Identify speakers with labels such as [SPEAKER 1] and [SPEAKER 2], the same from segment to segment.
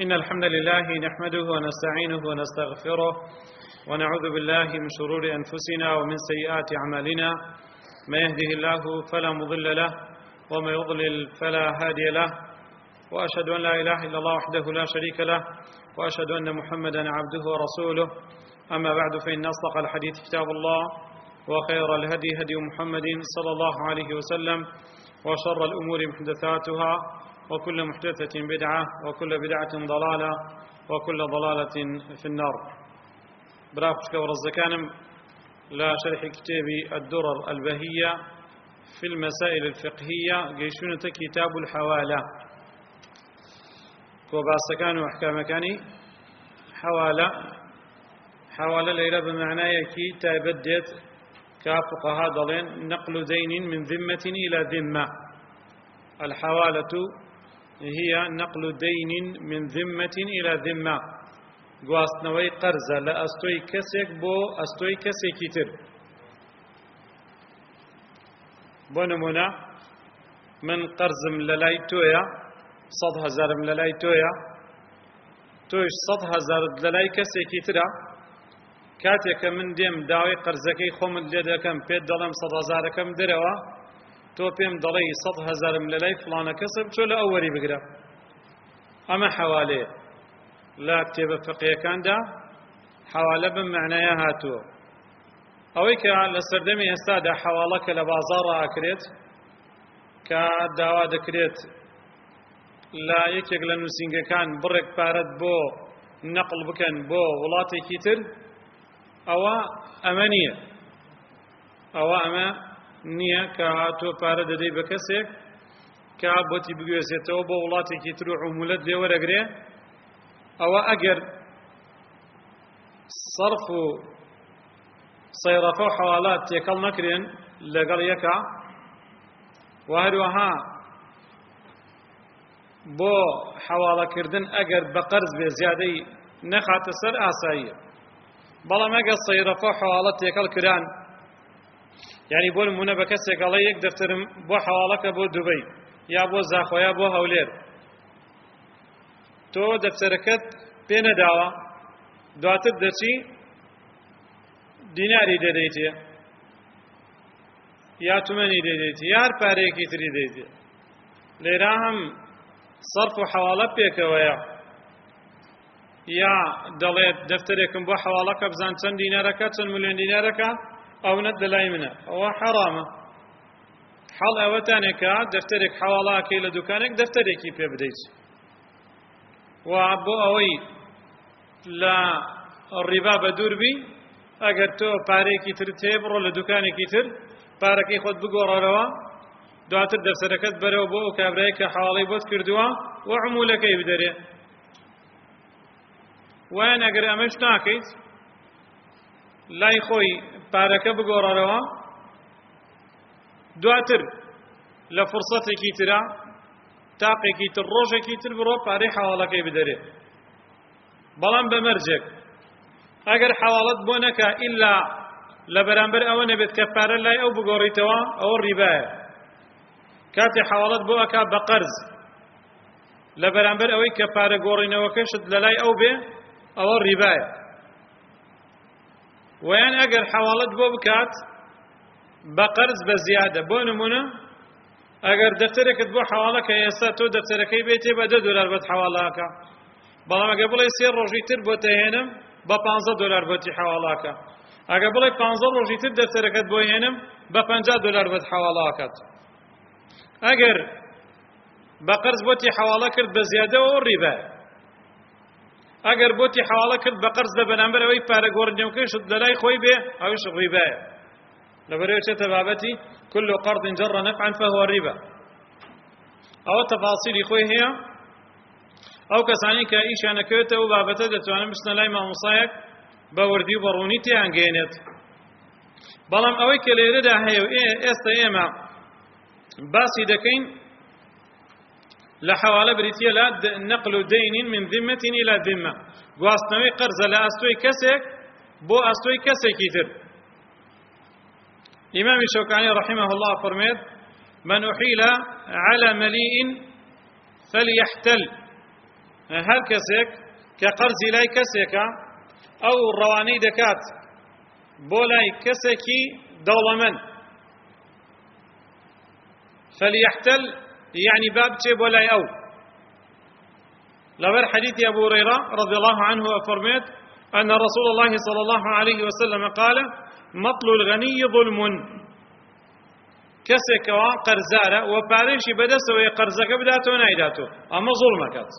[SPEAKER 1] إن الحمد لله نحمده ونستعينه ونستغفره ونعوذ بالله من شرور أنفسنا ومن سيئات أعمالنا. ما يهده الله فلا مضل له وما يضلل فلا هادي له، وأشهد أن لا إله إلا الله وحده لا شريك له، وأشهد أن محمدا عبده ورسوله. أما بعد، فإن أصدق الحديث كتاب الله، وخير الهدي هدي محمد صلى الله عليه وسلم، وشر الأمور محدثاتها، وكل محدثة بدعة، وكل بدعة ضلالة، وكل ضلالة في النار. برافشك ورزكانم لا شرح كتاب الدرر البهية في المسائل الفقهية قيشونة كتاب الحوالة كوباسكان وأحكام كاني حوالة ليلة بمعنى يكي تابدت كافقها ضلين نقل دين من ذمة إلى ذمة. الحوالة هي نقل دين من ذمة إلى ذمة، گواستنەوەی قەرزە لە ئەستۆی کەسێک بۆ ئەستۆی کەسێکی تر. بۆ نمونە من قەرزم لە لای تۆیە، 100,000م لە لای تۆیە، تۆیش 100,000 لە لای کەسێکی ترە. کاتێککە من دێم داوای قەرزەکەی خۆمت لێ دەکەم، پێت دەڵێم 100,000ەکەم دەرەوە، تۆ پێم دەڵێ 100,000م لە لای فڵانە کەسە بچۆ لە ئەو وەری بگرە. ئەمە حەوالەیە. لا كتاب فقيه كان دا حوالة بمعنى هاتو أويك لسردمي استادا حوالك لبازار أكريت كداوا دكريت لا يكيك لنوسينغ كان برك بارد بو نقل بكن بو ولاتي كيتر أو أمانية أو أما نية كهاتو بارد دي بكسيك كابوتي بقوسيتو بو ولاتي كيتر عمولت دي ورقري أو أجر صرف صيرفة حوالات يكل نكرين لقل يكا وهروها بو حوالة كردن أجر بقرز بزيادة نخات سر آسائية بلا ما قل صيرفة حوالات يكل كران، يعني بول منى بكسي قال يك دفتر بو حوالك بو دبي يا بو زاخو يا بو هولير، تۆ دەفتەرەکەت پێ نەداوە، دواتر دەچی دیناری دەدەیتێ یا تومەنی دەدەیتێ یا هەر پارەیەکی تری دەیتێ. لێرە هەم سەرف و حەواڵە پێکەوەیە، یا دەڵێت دەفتەرێکم بۆ حەواڵەکە بزان چەند دینارەکە، چەند ملیۆن دینارەکە، ئەوەت لەلای منە، ئەوە حەرامە. حەڵ ئەوەتانێکە دەفتەرێک حەواڵەکەی لە دوکانێک دەفتەرێکی پێ بدەیت، و بۆ ئەوەی لە ڕیبا بەدوور بی، ئەگەر تۆ پارێکی تر هەیە بڕۆ لە دوکانێکی تر پارەکەی خۆت بگۆڕەرەوە، دواتر دەفتەرەکەت بەرەوە بۆ ئەو کابرایە کە حواڵەی بۆت کردووە و عموولەکەی بدەرێ. وایان ئەگەر ئەمەش ناکەیت، لای خۆی پارەکە بگۆڕەرەوە، دواتر لە فرسەتێکی ترە تاقێکی تر ڕۆژێکی تر بڕۆ پارەی حەواڵەکەی بدەرێ. بەڵام بەمەرجێک ئەگەر حەواڵەت بۆ نەکا ئیلا لە بەرامبەر ئەوە نەبێت کە پارە لای ئەو بگۆڕیتەوە، ئەوە ڕیبایە. کاتێ حەواڵەت بۆ ئەکا بە قەرز لە بەرامبەر ئەوەی کە پارە گۆڕینەوەکەشت لە لای ئەو بێ، ئەوە ڕیبایە. ویان ئەگەر حەواڵەت بۆ بکات بە قەرز بە زیادە، بۆ نمونە ئەگەر دەفتەرێکت بۆ حەواڵەکە ئێستا تۆ دەفتەرەکەی بێتێ بە $10 بۆت حەواڵەکە، بەڵام ئەگەر بڵێ 3 ڕۆژی تر بۆ تەهێنم بە $15 بۆتی حەواڵەکە، ئەگەر بڵێ 15 ڕۆژی تر دەفتەرەکەت بۆ هێنم بە $50 بۆت حەواڵەکەت. ئەگەر بە قەرز بۆتی حەواڵە کرد بە زیادەوە ڕیبایە. ئەگەر بۆتی حەواڵە کرد بە قەرز لە بەرامبەر ئەوەی پارە گۆڕینەوەکەیشت لە لای خۆی بێ، ئەویش ڕیبایە. لەبەرەوەی چێتە بابەتی كل قرض جر نفعا فهو الربا. أو تفاصيل خوي هي أو كساني كإيش أنا كويته وبابته دتوانا بسنا لاي ما مصايك بوردي برونيتي عن جينت. بلام أوي كليرة ده هي استيما باسي دكين لحوالة بريتيا لا نقل دين من ذمة إلى ذمة. قاستنوي قرض لا أستوي كسك بو أستوي كسك يتر. إمام الشوكاني رحمه الله فرميت: من أحيل على مليء فليحتل هەر کەسێک کە قەرزی لای کەسێکە ئەو ڕەوانەی دەکات بۆ لای کەسێکی دەوڵەمەند فليحتل يعني باب چێ بۆ لای ئەو لەبەر حديث أبو هريرة رضي الله عنه أفرميت أن رسول الله صلى الله عليه وسلم قال مطل الغني ظلم كسكوا قرزارة وباريشي بدسوا يقرزك بداتو نايداتو أما ظلمكات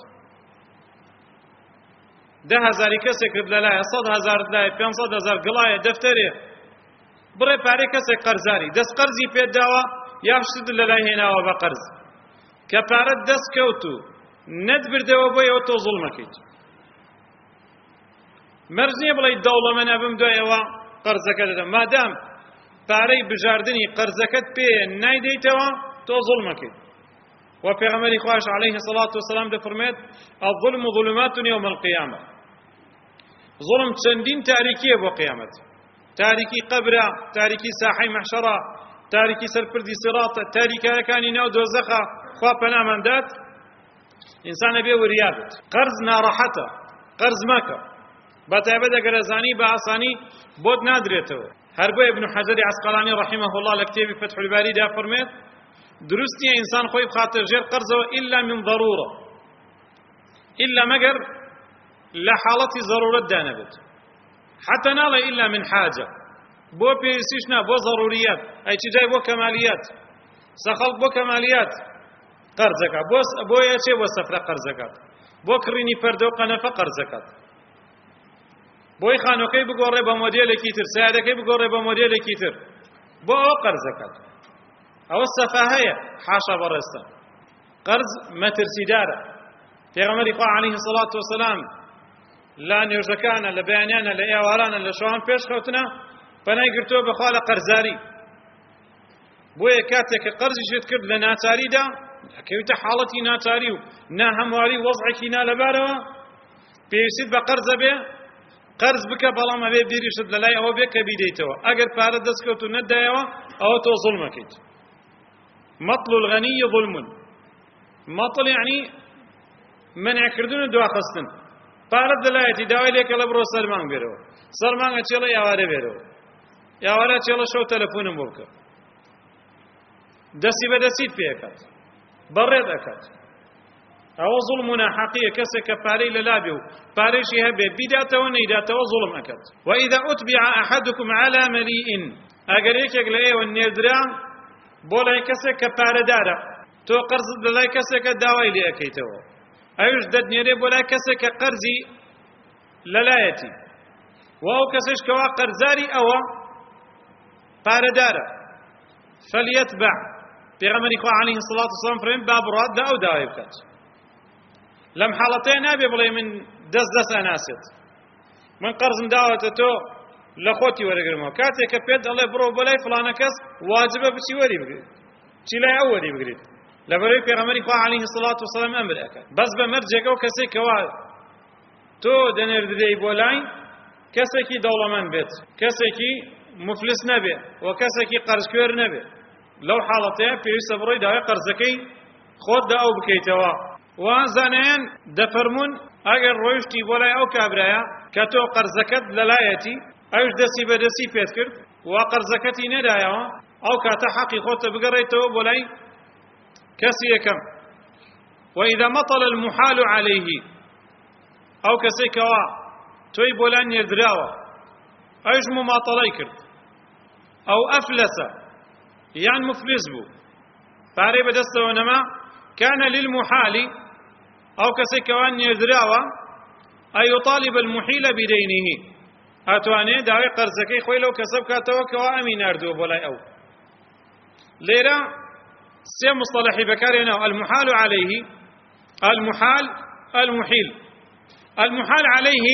[SPEAKER 1] 10,000 کەسێک لەلایە 100,000 لای 500,000 گڵایە دەفتەرێ بڕێ پارەی کەسێک قەرزاری دەست قەرزی پێت داوە یا شتت لەلای هێناوە بە قەرز کە پارەت دەست کەوت و نەت بردەوە بۆ ئەوە تۆ زوڵمەکەیت مەرج نییە بڵێیت دەوڵەمەندە بم دوایەوە قەرزەکە دەدەم مادام پارەی بژاردننی قەرزەکەت پێ نایدەیتەوە تۆ زوڵمەکەیت وپیغمبر خواش علیه الصلاة والسلام دفرمید الظلم ظلمات یوم القیامة ظلم چندین تاریکیه بو قیامت تاریکی قبره تاریکی ساحه محشره تاریکی سرپردی صراط تاریکی کانی ناو دوزخه خواه پنامان داد انسان بی وریابت قرض ناراحته قرض مکه بتعبد اگر ازانی با آسانی بود نادرته هر بو ابن حجر عسقلانی رحمه الله لکتاب فتح الباری دا فرمید درستی انسان خوی بخاطر جیر قرضه الا من ضروره الا مگر لحالة ضرورة دانبت حتى نالا إلا من حاجة بو بيسيشنا بو ضروريات أي تجاي بو كماليات سخلق بو كماليات قرزك بو يشي بو سفر قرزك بو كريني پردو قنفة قرزك بو يخانو كي بقوري بموديل كيتر ساعدة كي بقوري بموديل كيتر بو قرزك أو السفاهية حاشا برستا قرز مترسي دارة في غمر عليه الصلاة والسلام لا نێوژەکانە لە بەیانیانە لە ئێوارانە لە شەوان پێش خەوتنە پەنای گرتووە بەخوا لە قەرزاری بۆیە کاتێک کە قەرزیشت کرد لە ناچاریدا ئەکەویتە حاڵەتی ناچاری و ناهەمواری وەزعێکی نالەبارەوە پێویستیت بە قەرزە بێ قەرز بکە بەڵام ئەبێ بیریشت لەلای ئەوە بێ کە بیدەیتەوە ئەگەر پارە دەستکەوت و نەتدایەوە ئەوە تۆ زوڵمەکەیت مەطل الغەنی ظلم مەطل یعنی منعکردن و دواخستن پارەت دەلایەتی داوای لێکە لە بڕۆ سەرمانگ بێرەوە سەرمانگە چێڵە یاوارە بێرەوە یاوارە چێڵە شەو تەلەفۆنم بۆ بکە دەستی بەدەستیت پێ ئەکات بەڕێت ئەکات ئەوە زوڵم و ناحەقیە کەسێک کە پارەی لەلا بێ و پارەیشی هەبێ بیداتەوە نەیداتەوە زوڵم ئەکات وإذا أتبع أحدكم على مليء ئەگەر یەکێک لە ئێوە نێردرا بۆ لای کەسێک کە پارەدارە تۆ قەرزت لەلای کەسێکە داوای لێ ئەەکەیتەوە ئەوش دەدنێرێ بۆ لای کەسێک کە قەرزی لەلایەتی و ئەو کەسێش کەوا قەرزاری ئەوە پارەدارە فەلیەتبع پێغەمبەری خوا عەلەیهی السەڵاتو وەسەلام فەرمێ با بڕات دا ئەو داوای بکات لەم حاڵەتەیە نابێ بڵێ من دەست ئەناسێت من قەرزم داوەتە تۆ لە خۆتی وەرەگرمەوە کاتێک کە پێت دەڵێ بڕۆ بۆ لای فڵانە کەس واجبە بچی وەری بگریت چی لای ئەو وەری بگریت لەبەرەوەی پێغەمبەری خوا عەلەیهی السەڵاتو وەسەلام ئەمر ئەکات بەس بە مەرجێک ئەو کەسێک کەوا تۆ دەنێردرێی بۆ لای کەسێکی دەوڵەمەند بێت کەسێکی مفلس نەبێ و کەسێکی قەرزکوێر نەبێ لەو حاڵەتەیە پێویستە بڕۆی داوای قەرزەکەی خۆت دا ئەو بکەیتەوە و زانایان دەفەرمون ئەگەر ڕۆیشتی بۆ لای ئەو کابرایە کە تۆ قەرزەکەت لەلایەتی ئەوش دەستی بەدەستی پێت کرد و قەرزەکەتی نەدایەوە ئەو کاتە حەقی خۆتە بگەڕێیتەوە بۆ لای کەسی یەکەم وإذا مطل المحال عليه ئەو کەسێکەوە تۆی بۆ لای نێردراوە ئەوش مماطەڵەی کرد ئەو ئەفلەسە یان مفلس بوو پارەی بەدەستەوە نەما كان للمحال أو كسيكوان نێردراوە أن يطالب المحيل بدينه ئەتوانێ داوای قەرزەکەی خۆی لەو کەسە بکاتەوە کەوا ئەمی ناردووە بۆ لای ئەو لێرە سێ مصطلحی بەکارهێناوە المحال عليه المحال المحيل المحال عليه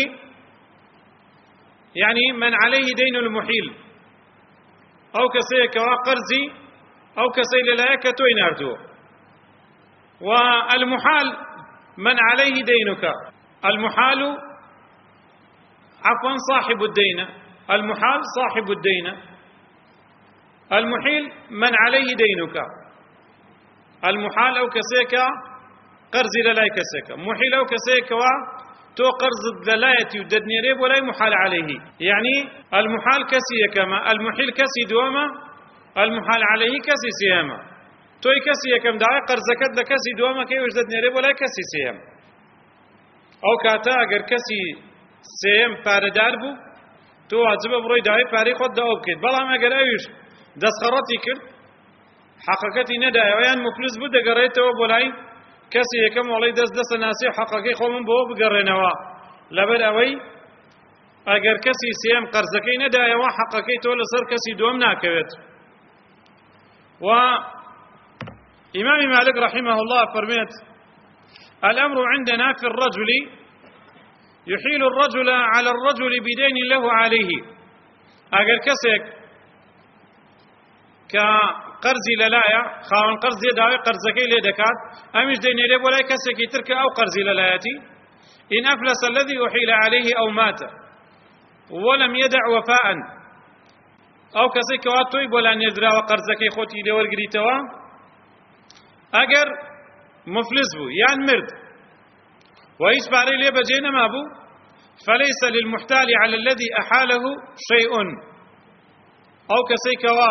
[SPEAKER 1] يعني من عليه دين المحيل أو كسيكوا قرزي أو كسي للايك توي ناردووە والمحال من عليه دينك المحال عفوا صاحب الدين المحال صاحب الدين المحيل من عليه دينك المحال أو كسيكا قەرزی لە لای کەسێکە موحیل ئەو کەسەیەکەوە تۆ قەرزت لەلایەتی و دەدنێرێ بۆ لای محال عليه یعنی المحال کەسی یەکەمە المحیل کەسی دووەمە المحال عليه کەسی سێهەمە تۆی کەسی یەکەم داوای قەرزەکەت لە کەسی دووەمە کەیوش دەدنێرێ بۆ لای کەسی سێهەم ئەو کاتە ئەگەر کەسی سێهەم پارەدار بوو تۆ واجبە بڕۆی داوای پارەی خۆت داوا بکەیت بەڵام ئەگەر ئەویش دەستخەڕەتی کرد حەقەکەتی نەدایەوە یان مفلس بوو دەگەڕێتەوە بۆ لای کەسی یەکەم وەڵی دەستە ناسی حەقەکەی خۆمم بۆ بگەڕێنەوە لەبەر ئەوەی ئەگەر کەسی سێهەم قەرزەکەی نەدایەوە حەقەکەی تۆ لەسەر کەسی دووەم ناکەوێت و إمام مالك رحمه الله فرميت الأمر عندنا في الرجل يحيل الرجل على الرجل بدين له عليه أجر كسك كقرزي للايا خاون قرزي داوي قرزكي لدكات أمش دين يلي ولا كسك ترك أو قرزي للاياتي إن أفلس الذي أحيل عليه أو مات ولم يدع وفاء أو كسك واتوي ولا ندرا وقرزكي خوتي لورقريتوا أجر مفلس بو يعني مرد وإيش باري لي بجينا ما بو فليس للمحتال على الذي أحاله شيء أو كسيكوا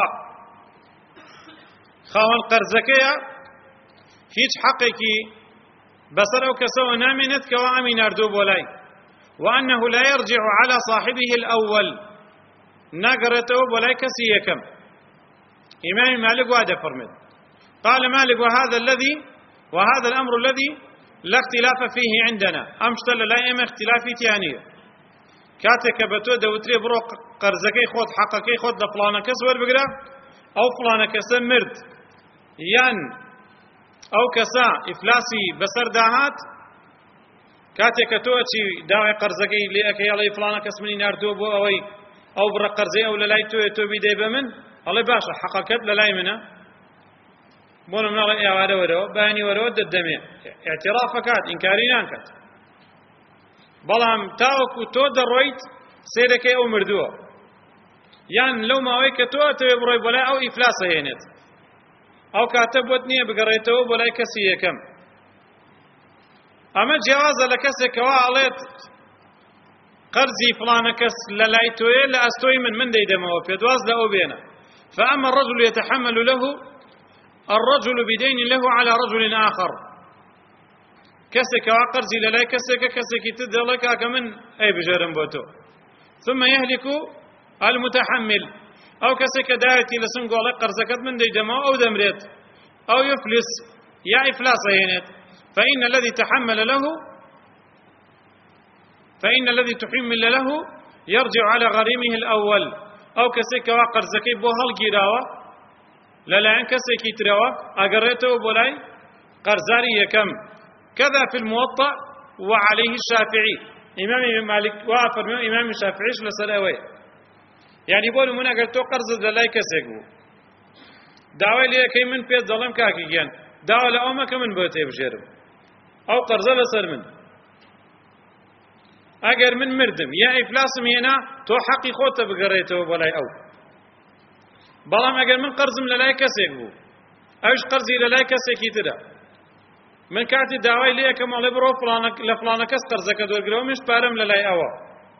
[SPEAKER 1] خاون قرزكيا هيج حقيقي بسر أو كسو نامنت كوا أمين أردو بولاي وأنه لا يرجع على صاحبه الأول نقرته بولاي كسيكم إمام مالك وهذا فرمد قال مالك وهذا الأمر الذي لا اختلاف فيه عندنا أمشتل لا إما اختلافي تيانية كاتك بتو دوتري برو قرزكي خود حقكي خود لفلانا كسور بقرا أو فلانا كسا مرد يان أو كسا إفلاسي بسر داهات كاتك توأتي داوي قرزكي لأكي الله فلانا كسمني ناردو بو أو برا قرزي أو للاي تو بيدي بمن الله باشا حقكت للاي منه بۆنم ناڵێ ئێوارە وەرەوە بەیانی وەرەوە دەدەمێ ئێعتیرافەکات ئینکاری ناکات بەڵام تاوەکو تۆ دەڕۆیت سێرەکەی ئەو مردووە یان لەو ماوەی کە تۆ ئەتەوێ بڕۆی بۆ لای ئەو ئیفلاسە هێنێت ئەو کاتە بۆت نییە بگەڕێتەوە بۆ لای کەسی یەکەم ئەمە جیاوازە لە کەسێکەوە ئەڵێت قەرزی فڵانە کەس لە لای تۆیە لە ئەستۆی من دەیدەمەوە پێدواز لە ئەو بێنە فأما الرجل يتحمل له الرجل بدين له على رجل آخر كسك وقرزي للاي كسك تدلك كمن أي بجرم بوتو ثم يهلك المتحمل أو كسك دايتي لسنقو على قرزكت من دي جماعة أو دمريت أو يفلس يا إفلاس هينت فإن الذي تحمل له يرجع على غريمه الأول أو كسك وقرزكي بوهل جراوة للاين كسيكي تروا أقريته بولاي قرزاري يكم كذا في الموطأ وعليه الشافعي إمام مالك وافر من إمام الشافعي لسلاوي يعني بقولوا من أقرتو قرز للاي كسيكو دعوة لي كي من بيت ظلم كاكي جان دعوة لأوما كمن بوتي بجيرم أو قرز لسر من أقر من مردم يا إفلاسم هنا تو حقي خوته بقريته بولاي أو بەڵام ئەگەر من قەرزم لە لای کەسێک بوو ئەوش قەرزی لە لای کەسێکی ترە من کاتی داوای لێ یەکەم ئەڵێ بڕۆ لە فڵانە کەس قەرزەکە دۆرگرەوە منش پارەم لە لای ئەوە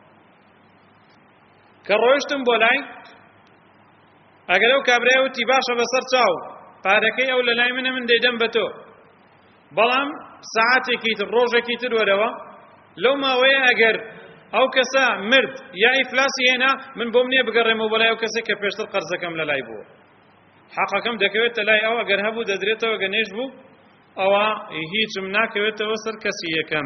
[SPEAKER 1] کە ڕۆیشتم بۆ لای ئەگەر ئەو کابرای وتی باشە بەسەر چاو پارەکەی ئەو لە لای منە من دەیدەم بە تۆ بەڵام ساعاتێکی تر ڕۆژێکی تر وەرەوە لەو ماوەیە ئەگەر ئەو کەسە مرد یا ئیفلاسی هێنا من بۆم نییە بگەڕێمەوە بەلای ئەو کەسێک کە پێشتر قەرزەکەم لە لای بووە حەقەکەم دەکەوێتە لای ئەو ئەگەر هەبوو دەدرێتەوە گەنێژ بوو ئەوە هیچم ناکەوێتەوە سەر کەسی یەکەم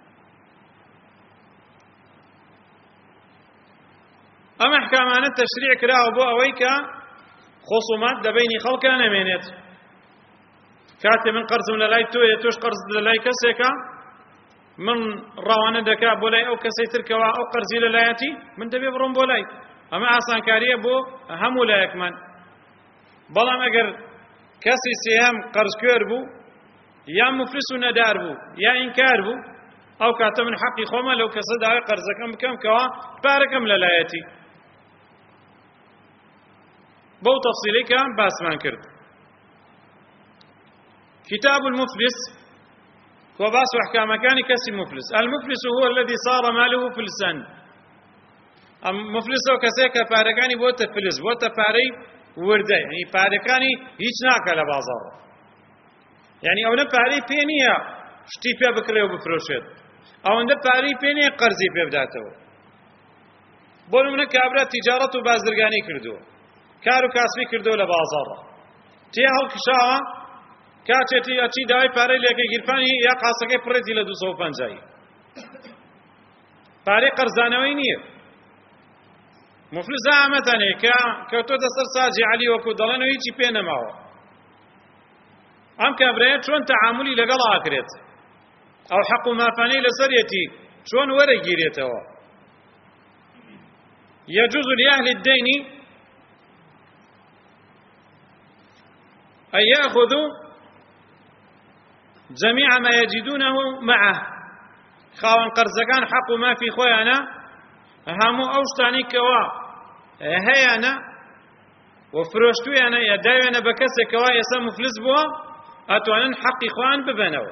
[SPEAKER 1] ئەم ئەحکامانە تەشریع کراوە بۆ ئەوەی کە خۆسومات دەبینی خەڵکە نەمێنێت کاتێ من قەرزم لە لای تۆیە تۆش قەرز لە لای کەسێکە من ڕەوانە دەکا بۆ لای ئەو کەسەی ترکەوە ئەو قەرزی لەلایەتی من دەبێ بڕۆم بۆ لای ئەمە ئاسانکاریە بۆ هەموو لایەکمان بەڵام ئەگەر کەسی سێهەم قەرزکوێر بوو یا مفلس و نەدار بوو یا ئینکار بوو ئەو کاتە من حەقی خۆمە لەو کەسە داوای قەرزەکەم بکەم کەوا پارەکەم لەلایەتی بەو تەفسیلەی کە باسمان کرد كتاب المفلس وباس أحكام كان كسي مفلس. المفلس هو الذي صار ماله فلسا. مفلس وكسيك فارقاني بوتا فلس بوتا فاري ورده، يعني فارقاني هيش ناكا لبازار، يعني أو نفاري بينيا شتي بيا بكري وبفروشد، أو نفاري بينيا قرزي بيا بداته. بولو من كابرا تجارة وبازرقاني كردو، كارو كاسبي كردو لبازار. تيهل كشاوة كاتشتي أشي داي فاري لكي غيرفاني يا قاسكي فريتي لدوسو فانجاي. فاري قرزانوي نية. مفلس عامتاني كتو دستر ساجي علي وكو دلانو هيچي پێ نەماوە. ئەم کابرایە چۆن تەعاملی لەگەڵ ئاکرێت؟ ئەو حەق و مافانەی لەسەرێتی چۆن وەرەگیرێتەوە؟ يجوز لأهل الدين أن يأخذوا جميع ما يجدونه معه. خاوەن قەرزەکان حەق و مافی خۆیانە هەموو ئەو شتانی کەوا هەیەنە و فرۆشتوویانە یا داوێنە بە کەسێکەوە ئێستا مفلس بووە، ئەتوانن حەقی خۆیان ببەنەوە.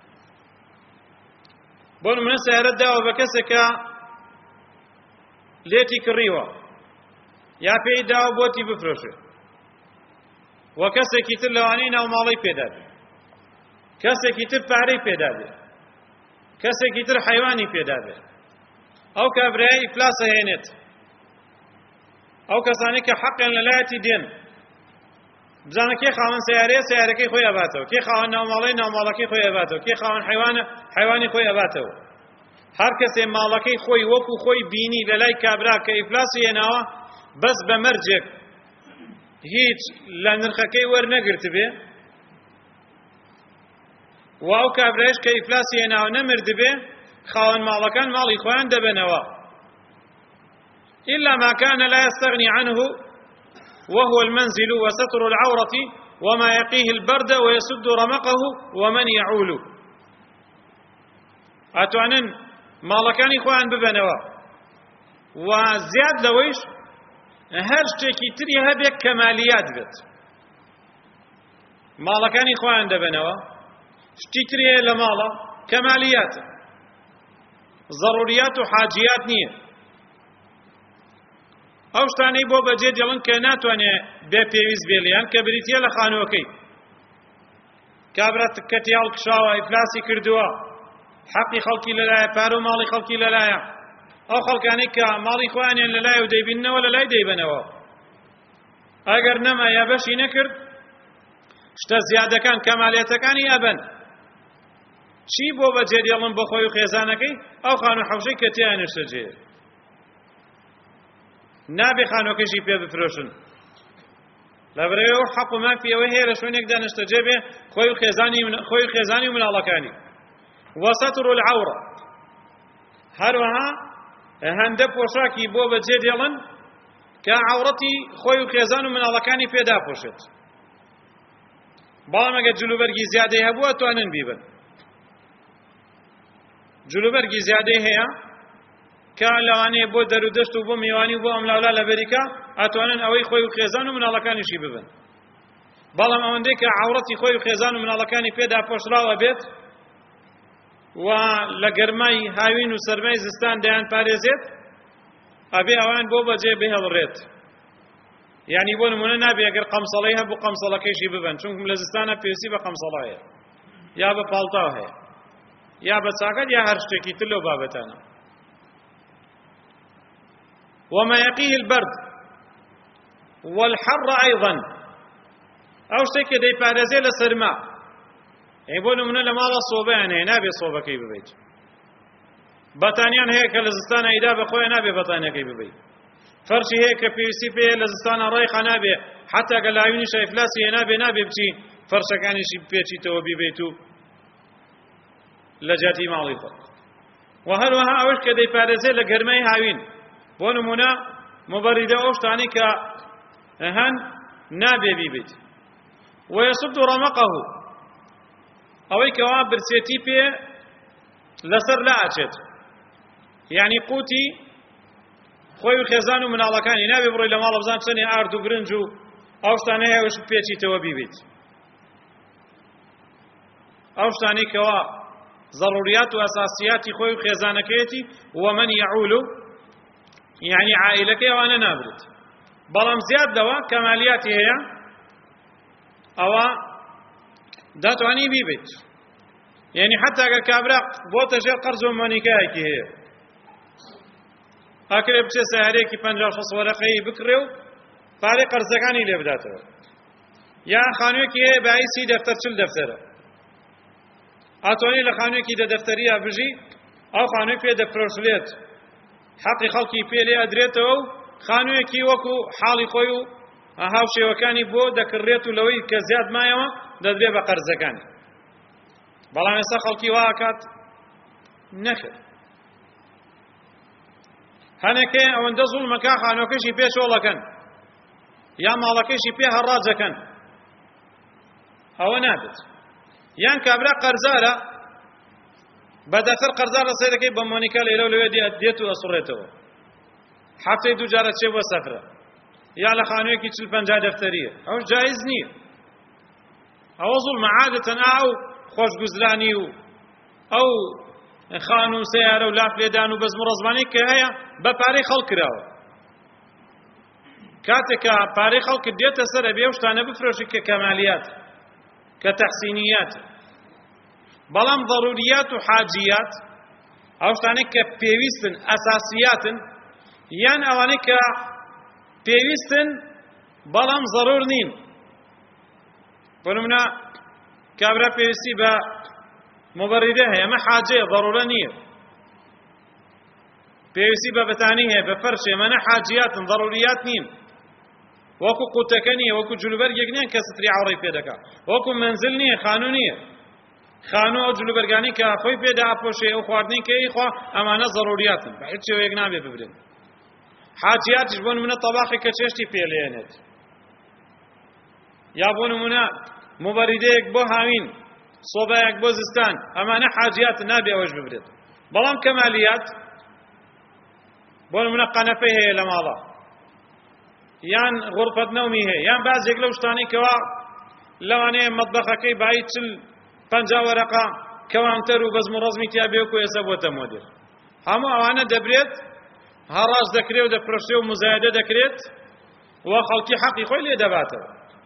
[SPEAKER 1] بۆ نمونە سیارەت داوە بە کەسێکە لێتی کڕیوە یا پێی داوە بۆتی بفرۆشێت، و کەسێکی تر لەوانەی ناو ماڵەی پێدابێت، کەسێکی تر پارەی پێدابێت، کەسێکی تر حەیوانی پێدابێت، ئەو کابرای ئیفلاسە هێنێت. ئەو کەسانی کە حەقیان لەلایەتی دێن بزانە کێ خاوەن سیارەیە سیارەکەی خۆی ئەباتەوە، کێ خاوەن ناوماڵەی ناوماڵەکەی خۆی ئەباتەوە، کێ خاوەن حەیوانە حەیوانی خۆی ئەباتەوە. هەر کەسێ ماڵەکەی خۆی وەکو خۆی بینی لەلای کابرا کە ئیفلاسی هێناوە بەس بە مەرجێک هیچ لە نرخەکەی وەرنەگرت بێ، و ئەو کابرایش کە ئیفلاسی هێناوە نەمرد بێ، خاوەن ماڵەکان ماڵی خۆیان دەبنەوە. إلا ما كان لا يستغني عنه وهو المنزل وستر العورة وما يقيه البرد ويسد رمقه ومن يعول. أتوانن ماڵەکانی خۆیان ببنەوە و زیاد لەوەیش هەر شتێکی تری هەبێت کەمالیات بێت. ماڵەکانی خۆیان دەبنەوە، شتی تری هەیە لە ماڵە کەمالیاتە، ضروریات و حاجیات نییە. ئەو شتانەی بۆ بەجێ دێڵن کە ناتوانێت بێ پێویست بێڵیان کە بریتە لە خانووەکەی. کابرا کەتیاڵ کشاوە ئیفلاسی کردووە، حەقی خەڵکی لەلایە، پارە و ماڵی خەڵکی لەلایە، ئەو خەڵکانەی کە ماڵی خۆیانیان لەلایە و دەیبیننەوە لەلای دەیبنەوە. ئەگەر نەما یا بەشی نەکرد شتە زیادەکان کەمالیەتەکانی ئەبەن. چی بۆ بەجێ دێڵن بۆ خۆی و خێزانەکەی؟ ئەو خانوو حەوشەی کە تیانشتە جێ نابێ خانووەکەشی پێ بفرۆشن، لەبەرەوەی ئەو حەق و مافی ئەوەی هەیە لە شوێنێک دانیشتە جێ بێ خۆی و خێزانی و مناڵەکانی. وەسەتر العەورە، هەروەها هەندە پۆشاکی بۆ بەجێ دێڵن کە عەورەتی خۆی و خێزان و مناڵەکانی پێ داپۆشێت، بەڵام ئەگەر جلوبەرگی زیادەی هەبووە ئەتوانن بیبن. جلوبەرگی زیادەی هەیە کە لەوانەیە بۆ دەرودەشت و بۆ میوانی و بۆ ئەملاولا لە بەریکە ئەتوانن ئەوەی خۆی و خێزان و مناڵەکانیشی ببن. بەڵام ئەوەندەی کە عەورەتی خۆی و خێزان و مناڵەکانی پێدا پۆشراوە بێت و لە گەرمای هاوین و سەرمای زستان دەیان پارێزێت، ئەبێ ئەوان بۆ بەجێ بهێڵڕێت. یعنی بۆ نمونە نابێ ئەگەر قەمسەڵەی هەبوو قەمسەڵەکەیشی ببن، چونکە لە زستانە پێویستی بە قەمسەڵە هەیە، یا بە پاڵتاو هەیە، یا بە چاکەت، یا هەر شتێکی تر لەو بابەتانە. وما يقيه البرد والحر أيضا، أو شتێک کە دەیپارێزێ لە سەرما. بۆ نمونە لە ماڵە سۆبەیان هەیە، نابێ سۆبەکەی ببیت. بەتانیان هەیە کە لە زستانە ئیدا بەخۆیان نابێ بەتانیەکەی ببیت. فەرشی هەیە کە پێویستی پێیە لە زستانە ڕێخە نابێ، حتا گە لاوینیش ئیفلاسی هەیە نابێ بچی فەرشەکانیشی پێچیتەوە بیبیت و لە جاتی ماڵی خۆ. و هەروەها ئەوەش کە دەیپارێزێ لە گەرمای هاوین، بۆ نمونە مبەریدە ئەو شتانی کە هەن نابێ بیبیت. ويسد رمقه، ئەوەی کەوا برسێتی پێ لەسەر لاچێت، یعنی قوتی خۆی و خێزان و مناڵەکانی نابێ بڕۆی لە ماڵە بزان چەندێ ئارد و برنج و ئەو شتانە هەیە وش پێچیتەوە بیبیت. ئەو شتانی کەوا ضروريات و ئەساسیاتی خۆی و خێزانەکەیەتی ومن يعول يعني عائلەکەی ئەوانە نابرێت بەڵام زیاد لەوە کەمالیاتی هەیە ئەوە دەتوانی بیبێت يعني حتى ئەگەر کابرا بۆتە ژێر قەرز و مۆنیکایەکی هەیە ئەکرێ بچێ سەیارەیەکی 50-60 وەرەقەی بکڕێ و پارەی قەرزەکانی لێ بداتەوە یا خانوویەکی هەیە بەعیسی دەفتەر چل دەفتەرە ئەتوانی لە خانوویەکی دەفتەریە بژی ئەو خانووی پێ دەفرۆشرێت حەقی خەڵکی پێ لێ ئەدرێتەوە و خانوویەکی وەکو حاڵی خۆی و هاوشێوەکانی بۆ دەکڕێت و لەوەی کە زیاد مایەوە دەدرێ بە قەرزەکانی بەڵام ئێستا خەڵکی وا ئەکات نەکرد هەنێکێ ئەوەندە زوڵمەکە خانووەکەشی پێ شۆڵەکەن یا ماڵەکەشی پێ هەڕاجەکەن ئەوە نابێت یان کابرا قەرزارە بە دەفتەر قەرزار لەسەر دەکەی بە مۆنیکا لێرە و لەوێ دێت و ئەسوڕێتەوە هەفتەی دوو جارە چێ بۆ سەفرە یا لە خانوویەکی 40-50 دەفتەریە ئەوش جایز نییە ئەوە زوڵمە عادەتەن ئەو خۆشگوزرانی و ئەو خان و سەیارە و لاف لێدان و بەزم و ڕەزمانەی کە هەیە بە پارەی خەڵک کراوە کاتێکە پارەی خەڵک دێتە سەر ئەبێ ئەو شتانە بفرۆشی کە کەمالیات کە تەحسینیات بەڵام ضەروریات و حاجیات ئەو شتانەی کە پێویستن ئەساسیاتن یان ئەوانەی کە پێویستن بەڵام ضەرور نین بۆ نمونە کابرا پێویستی بە مبەڕیدە هەیە ئەمە حاجەیە ضەرورە نییە پێویستی بە بەتانی هەیە بە فەرشێ ئەمانە حاجیاتن ضەروریات نین وەکو قوتەکە نییە وەکو جلوبەرگێک نییە کە ستری عەوڕەی پێ دەکات وەکو مەنزل نییە خانوو نییە خانوو ئەو جلوبەرگانی کە خۆی پێدا ئەپۆشێ ئەو خواردنی کە ئیخوا ئەمانە ضەروریاتن بە هیچ شێوەیەک نابێ ببرێن حاجیاتش بۆ نمونە تەباقی کە چێشتی پێلێنێت یا بۆ نمونە مبەریدەیەک بۆ هاوین سۆبایەک بۆ زستان ئەمانە حاجیاتن نابێ ئەوەش ببرێت بەڵام کەمالیات بۆ نمونە قەنەفەی هەیە لە ماڵە یان غورفەت نەومی هەیە یان بازێک لەو شتانەی کەوا لەوانەیە مەطبەخەکەی بای 40-50 وەرەقە کەوانتەر و بەزم و ڕەزمی تیا بێ و ئێستا بۆتە مۆدێر هەموو ئەوانە دەبرێت هەڕاش دەکرێت و دەفرۆشرێ و مزایدە دەکرێت و خەڵکی حەقی خۆی لێ دەباتەوە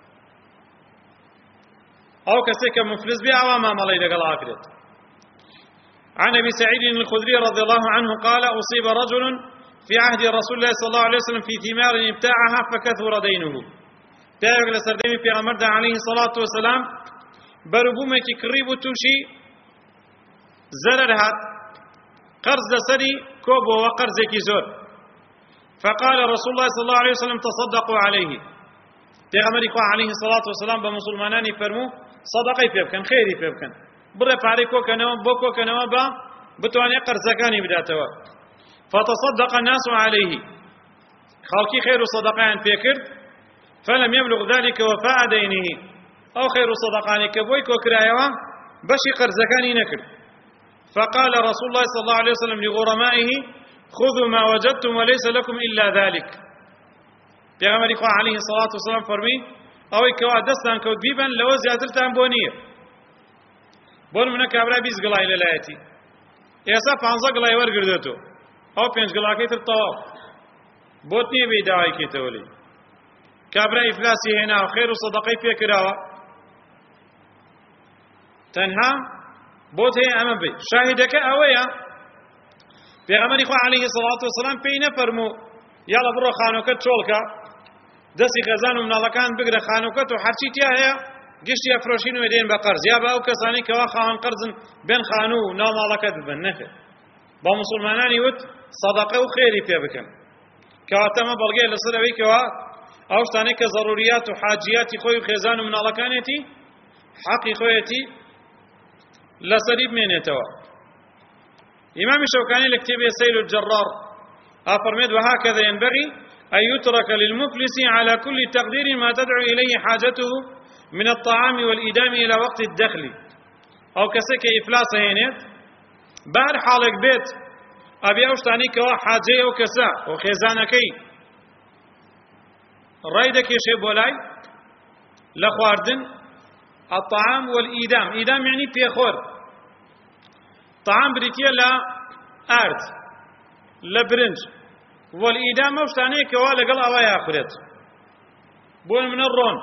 [SPEAKER 1] أو كسيك مفلس بها وما مالي لقل آكرت عن أبي سعيد الخدري رضي الله عنه قال أصيب رجل في عهد رسول الله صلى الله عليه وسلم في ثمار ابتاعها فكثر دينه تابق لسردين في أمرد عليه الصلاة والسلام بربومك كريب توشي زررها قرز سري كوبو وقرزك زور فقال رسول الله صلى الله عليه وسلم تصدقوا عليه پیغمبری خوا علیه الصلاة والسلام به مسلمانانی فرمو صدقه پێ بکەن خێری پێ بکەن بڕێ پارەی کۆکەنەوە بۆ کۆکەنەوە بە بتوانێت قەرزەکانی بداتەوە فتصدق الناس عليه خەڵکی خێر و صدقیان پێ کرد فلم يبلغ ذلك وفاء دينه ئەو خێر و صدقانی کە بۆی کۆکرایەوە بەشی قەرزەکانی نەکرد فقال رسول الله صلى الله عليه وسلم لغرمائه خذوا ما وجدتم وليس لكم إلا ذلك پیغمبری خوا علیه الصلاة والسلام فرمی ئەوەی کەوا دەستان کەوت بیبن لەوە زیاترتان بۆ نییە بۆ نمونە کابرا 20 گڵای لەلایەتی ئێستا 15 گڵای وەرگردێتەوە ئەو 5 گڵاکەی تر تەواو بۆت نییە بێی داوای کەیتەوە لێی کابرا ئیفلاسی هێنا و خێر و سەدەقەی پێ کراوە تەنها بۆت هەیە ئەمە بێ شاهیدەکە ئەوەیە پیغمبری خوا علیه الصلاة والسلام پێی نەفەرموو یاڵە بڕۆ خانووکەت چۆڵکە دەستی خێزان و مناڵەکان بگرە خانووکەت و هەرچی تیا هەیە گشتی ئەفرۆشین و دێن بە قەرز یا بە ئەو کەسانی کەوا خاوەن قەرزن بێن خانوو و ناو ماڵەکەت ببن نەکرد بە موسڵمانانی وت سەدەقە و خێری پێ بکەن کەواتە ئەمە بەڵگەیە لەسەر ئەوەی کەوا ئەو شتانەی کە ضەروریات و حاجیاتی خۆی و خێزان و مناڵەکانێتی حەقی خۆیەتی لەسەری بمێنێتەوە إمام الشوكاني لكتابه سيل الجرار أفرمد وهكذا ينبغي أن يترك للمفلس على كل تقدير ما تدعو إليه حاجته من الطعام والإدام إلى وقت الدخل أو كسك إفلاس هينيت بار حالك بيت أبي أوشتاني كوا حاجة وكسا وخزانكي رايدك يشي بولاي لخواردن الطعام والإدام إدام يعني بيخور طعام بریتیە لە ئارد لە برنج والئیدام ئەو شتانەیە کەوا لەگەڵ ئەوە یاخورێت بۆ منە ڕۆن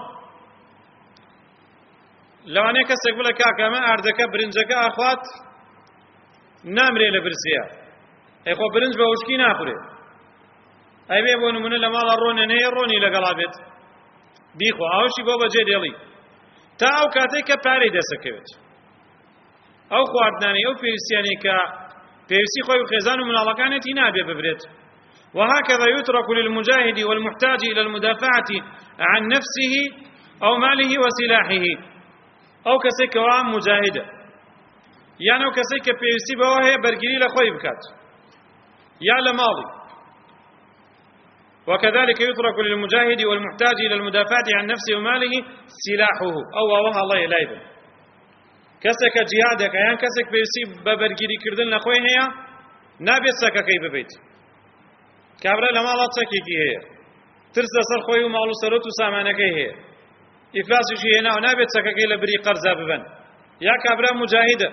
[SPEAKER 1] لەوانەیە کەسێک بڵێ کاکە ئەمە ئاردەکە برنجەکە ئاخوات نامرێ لە برسیە ئەیخۆ برنج بە وشکی ناخورێ ئەیبێ بۆ نمونە لە ماڵە ڕۆنە نەیە ڕۆنی لەگەڵا بێت بیخۆ ئەوشی بۆ بەجێ دێڵی تا ئەو کاتێک کە پارەی دەسەکەوێت ئەو خواردنانی ئەو پێویستیانی کە پێویستی خۆی و خێزان و مناڵەکانێتی نابێ ببرێت وهكذا يترك للمجاهد والمحتاج إلى المدافعة عن نفسه أو ماله وسلاحه أو كسيك وعام مجاهدة يعني أو كسيك بيوسي بوهي برقلي لخوي بكات يا لماضي وكذلك يترك للمجاهد والمحتاج إلى المدافعة عن نفسه وماله سلاحه أو وها الله إليه كسك جهادك يعني كسك بيوسي ببرقلي كردن لخوي هي نابت سكا كي ببيت كابرا لما لا تسكيكي هي ترس لسر خوي ومالو سروت وسامانكي هي إفلاس شي هنا ونابت سكاكي لبري قرزا ببن يا كابرا مجاهدة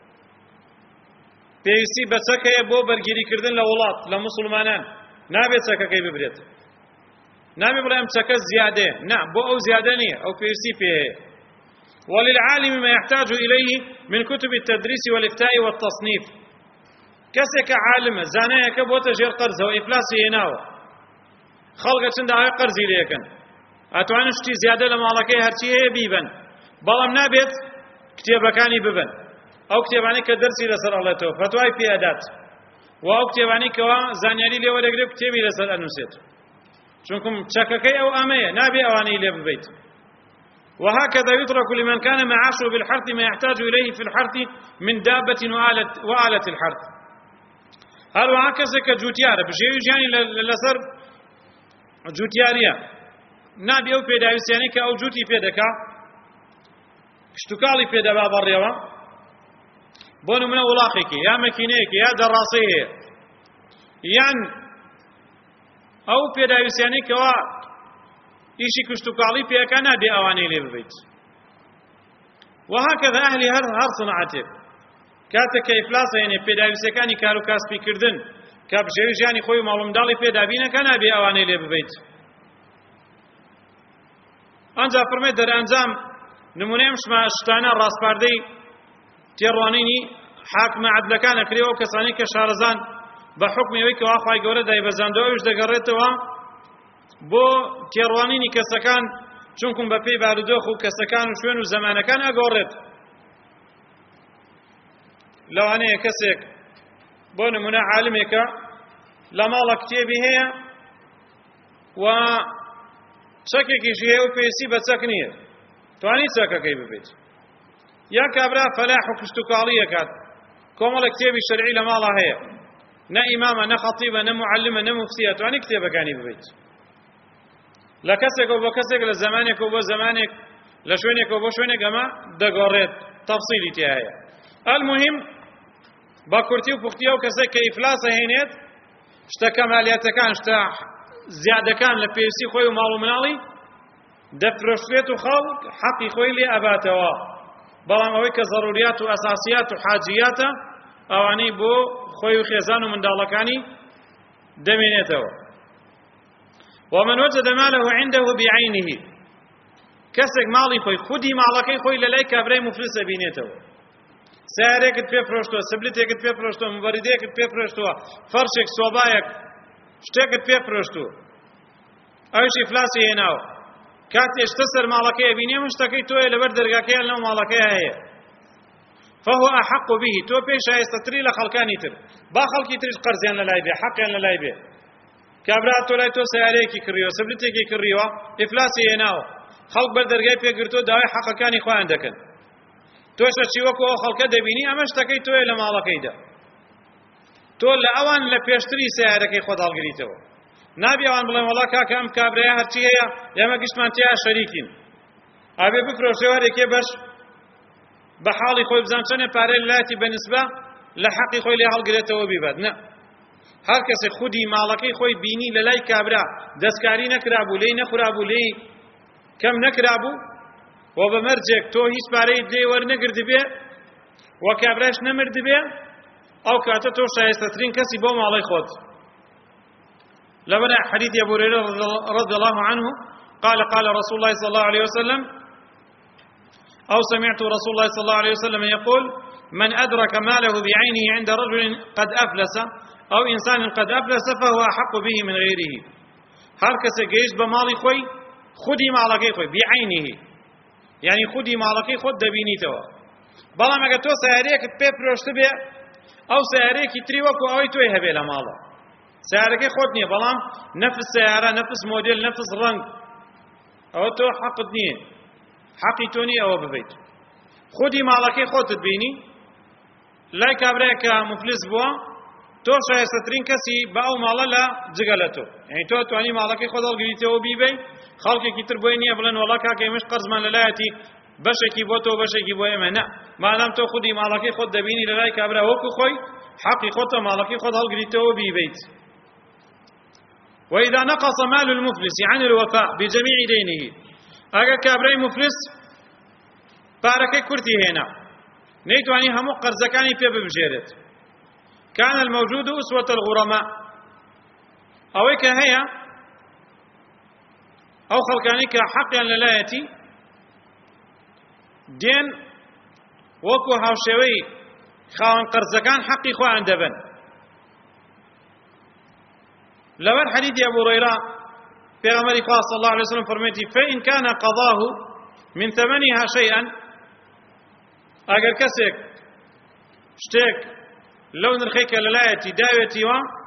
[SPEAKER 1] بيسي بسكي بو برگيري كردن لولات لمسلمانان نابت سكاكي ببريت نابي بلا امسكا زيادة نعم بو أو زيادة نية أو بيسي فيه وللعالم ما يحتاج إليه من كتب التدريس والإفتاء والتصنيف كسك عالم زانايا كبوت جير قرز هو إفلاسي يناو خلق چند آي قرزي ليكن أتوانش تي زيادة لما لكي هرشي هي بيبن بلام نابت كتابكاني ببن أو كتاباني كدرسي لسر الله تو فتواي في أدات وأو كتاباني كوا زانيالي لي ولا قريب كتابي لسر أنوسيت شونكم شككي أو أمية نابي أواني لي ببيت وهكذا يترك لمن كان معاشه بالحرث ما يحتاج إليه في الحرث من دابة وآلة الحرث هل وهكذا كجوتيار بجيو جاني لسر جوتياريا نابي أو بيداوسياني كأو جوتي بيدكا شتوكالي بيدا باب الريوة بونو من ولاقيك يا مكينيك يا دراسيه يعني أو بيداوسياني كوا إيشي كشتوكالي بيكا نابي أواني لي ببيت وهكذا أهلي هر صناعتك كاتك إفلاس يعني بيداوسيكاني كارو كاسبي كردن كابجيو جاني خوي معلوم دالي بيدابينا كان نابي أواني لي ببيت أنجا فرمي در أنجام نمونيمش ما شتانا راس باردي تيروانيني حاكم عدل كان كريو كساني كشارزان بحكم يويك واخواي قولة داي بزاندوش دقريتوا بو تيروانيني كسكان چونكم بپی باردوخ و كسكان وشوين وزمان كان أقورت لو أنا كسك بو نمونا عالمك لما الله كتابي هي و شككي شيء وبيسي بسكنيه تواني سكا كيف بيت يا كابرا فلاح وكشتوكالية كات كومال كتابي الشرعي لما الله هي نا إمامة نا خطيبة نا معلمة نا مفتية تواني كتابة كاني ببيت لكسك وبكسك لزمانك وبزمانك لشوينك وبشوينك أما دقارات تفصيلي تيهايا المهم باكورتي وبختية وكسك كإفلاس هينيت اشتا كماليات كان اشتا زيادة كان لبيسي خوي ومالو منالي دفرشتيت وخلق حقي خوي لي أباتوا بلام أويك ضروريات وأساسيات وحاجيات أواني بو خوي وخيزان ومن دالكاني دمينيتوا ومن وجد ماله عنده بعينه كسك مالي خوي خدي مالكي خوي للاي كابري مفلس بينيتوا سارێکت پێ فرۆشتووە سبلتێکت پێ فرۆشتووە مبەریدەیەکت پێ فرۆشتووە فەرشێک سۆبایەک شتێکت پێ فرۆشتووە ئەویش ئیفلاسی هێناوە کاتێ شتە سەر ماڵەکەیە بینێ من شتەکەی تۆیە لەبەر دەرگاکەیان لەو ماڵەکەیە هەیە فهو أحق به تۆ پێی شایستەتری لە خەڵکانی تر با خەڵکی تریش قەرزیان لەلای بێ حەقیان لەلای بێ کابرا تۆ لای تۆ سیارەیەکی کڕیوە سبلتێکی کڕیوە ئیفلاسی هێناوە خەڵک بەر دەرگای پێگرتووە داوای حەقەکانی خۆیان دەکەن تۆشە چی وەکو ئەو خەڵکە دەبینی ئەمە شتەکەی تۆیە لە ماڵەکەیدا تۆ لە ئەوان لە پێشتری سیارەکەی خۆت هەڵگریتەوە نابی ئەوان بڵێن وەڵا کاکە ئەم کابرایە هەرچی هەیە ئێمە گشتمان تیا شەریکین ئابێ بفرۆشێ هەرێکێ بەش بە حاڵی خۆی بزان چەندێ پارەی لایەتی بەنسبە لە حەقی خۆی لێ هەڵگرێتەوە بیبات نە هەر کەسێک خودی ماڵەکەی خۆی بینی لە لای کابرا دەستکاری نەکرابوو لێی نەخورابوو لێی کەم نەکرابوو و بەمەرجێک تۆ هیچ پارەی لێ وەرنەگرت بێ و کابراش نەمرد بێ ئەو کاتە تۆ شایستەترین کەسی بۆ ماڵەی خۆت. لبنا حديث أبو هريرة رضي الله عنه قال قال رسول الله صلى الله عليه وسلم أو سمعت رسول الله صلى الله عليه وسلم يقول من أدرك ماله بعينه عند رجل قد أفلس أو إنسان قد أفلس فهو أحق به من غيره. هر کس گیش بمالی خوی خودی مالکی خوی بعینه، یعنی خودی مالکی خود دبینی تو. بلا مگه تو سیاره که پی پروشته بی أو سیاره کی تری وکو آوی توی هبی لمالا. سیاره کی خود نیه، بلام نفس سیاره، نفس مدل، نفس رنگ. أو تو حقت نیه، حقی تو نیه أو ببیت. خودی مالکی خود تبینی. لای کابره که مفلس بوا تو شایسترین کسی با او مالا لا جگلتو، یعنی تو توانی مالکی خود الگریته و بیبی خالقی کتر بوی نیه بلن والله که مش قرض من لایتی بشکی بو تو بشکی بو من نه، مادام تو خودی مالکی خود دبینی لای کابره وکو خوی حقی خود تو مالکی خود الگریته و بیبیت. وإذا نقص مال المفلس عن الوفاء بجميع دينه، أجا كابري مفلس باركي كرتي هنا نيتواني همو قرزكاني في ببجيرت. كان الموجود أسوة الغرماء أويك هي أو خلقانيك حقا للايتي دين وكو هاوشوي خاون قرزكان حقي خو عندبن. لبن حديث أبو هريرة في غمر صلى الله عليه وسلم فرميتي فإن كان قضاه من ثمنها شيئا، أجر كسك اشتك لو نرخيك للايتي داويتي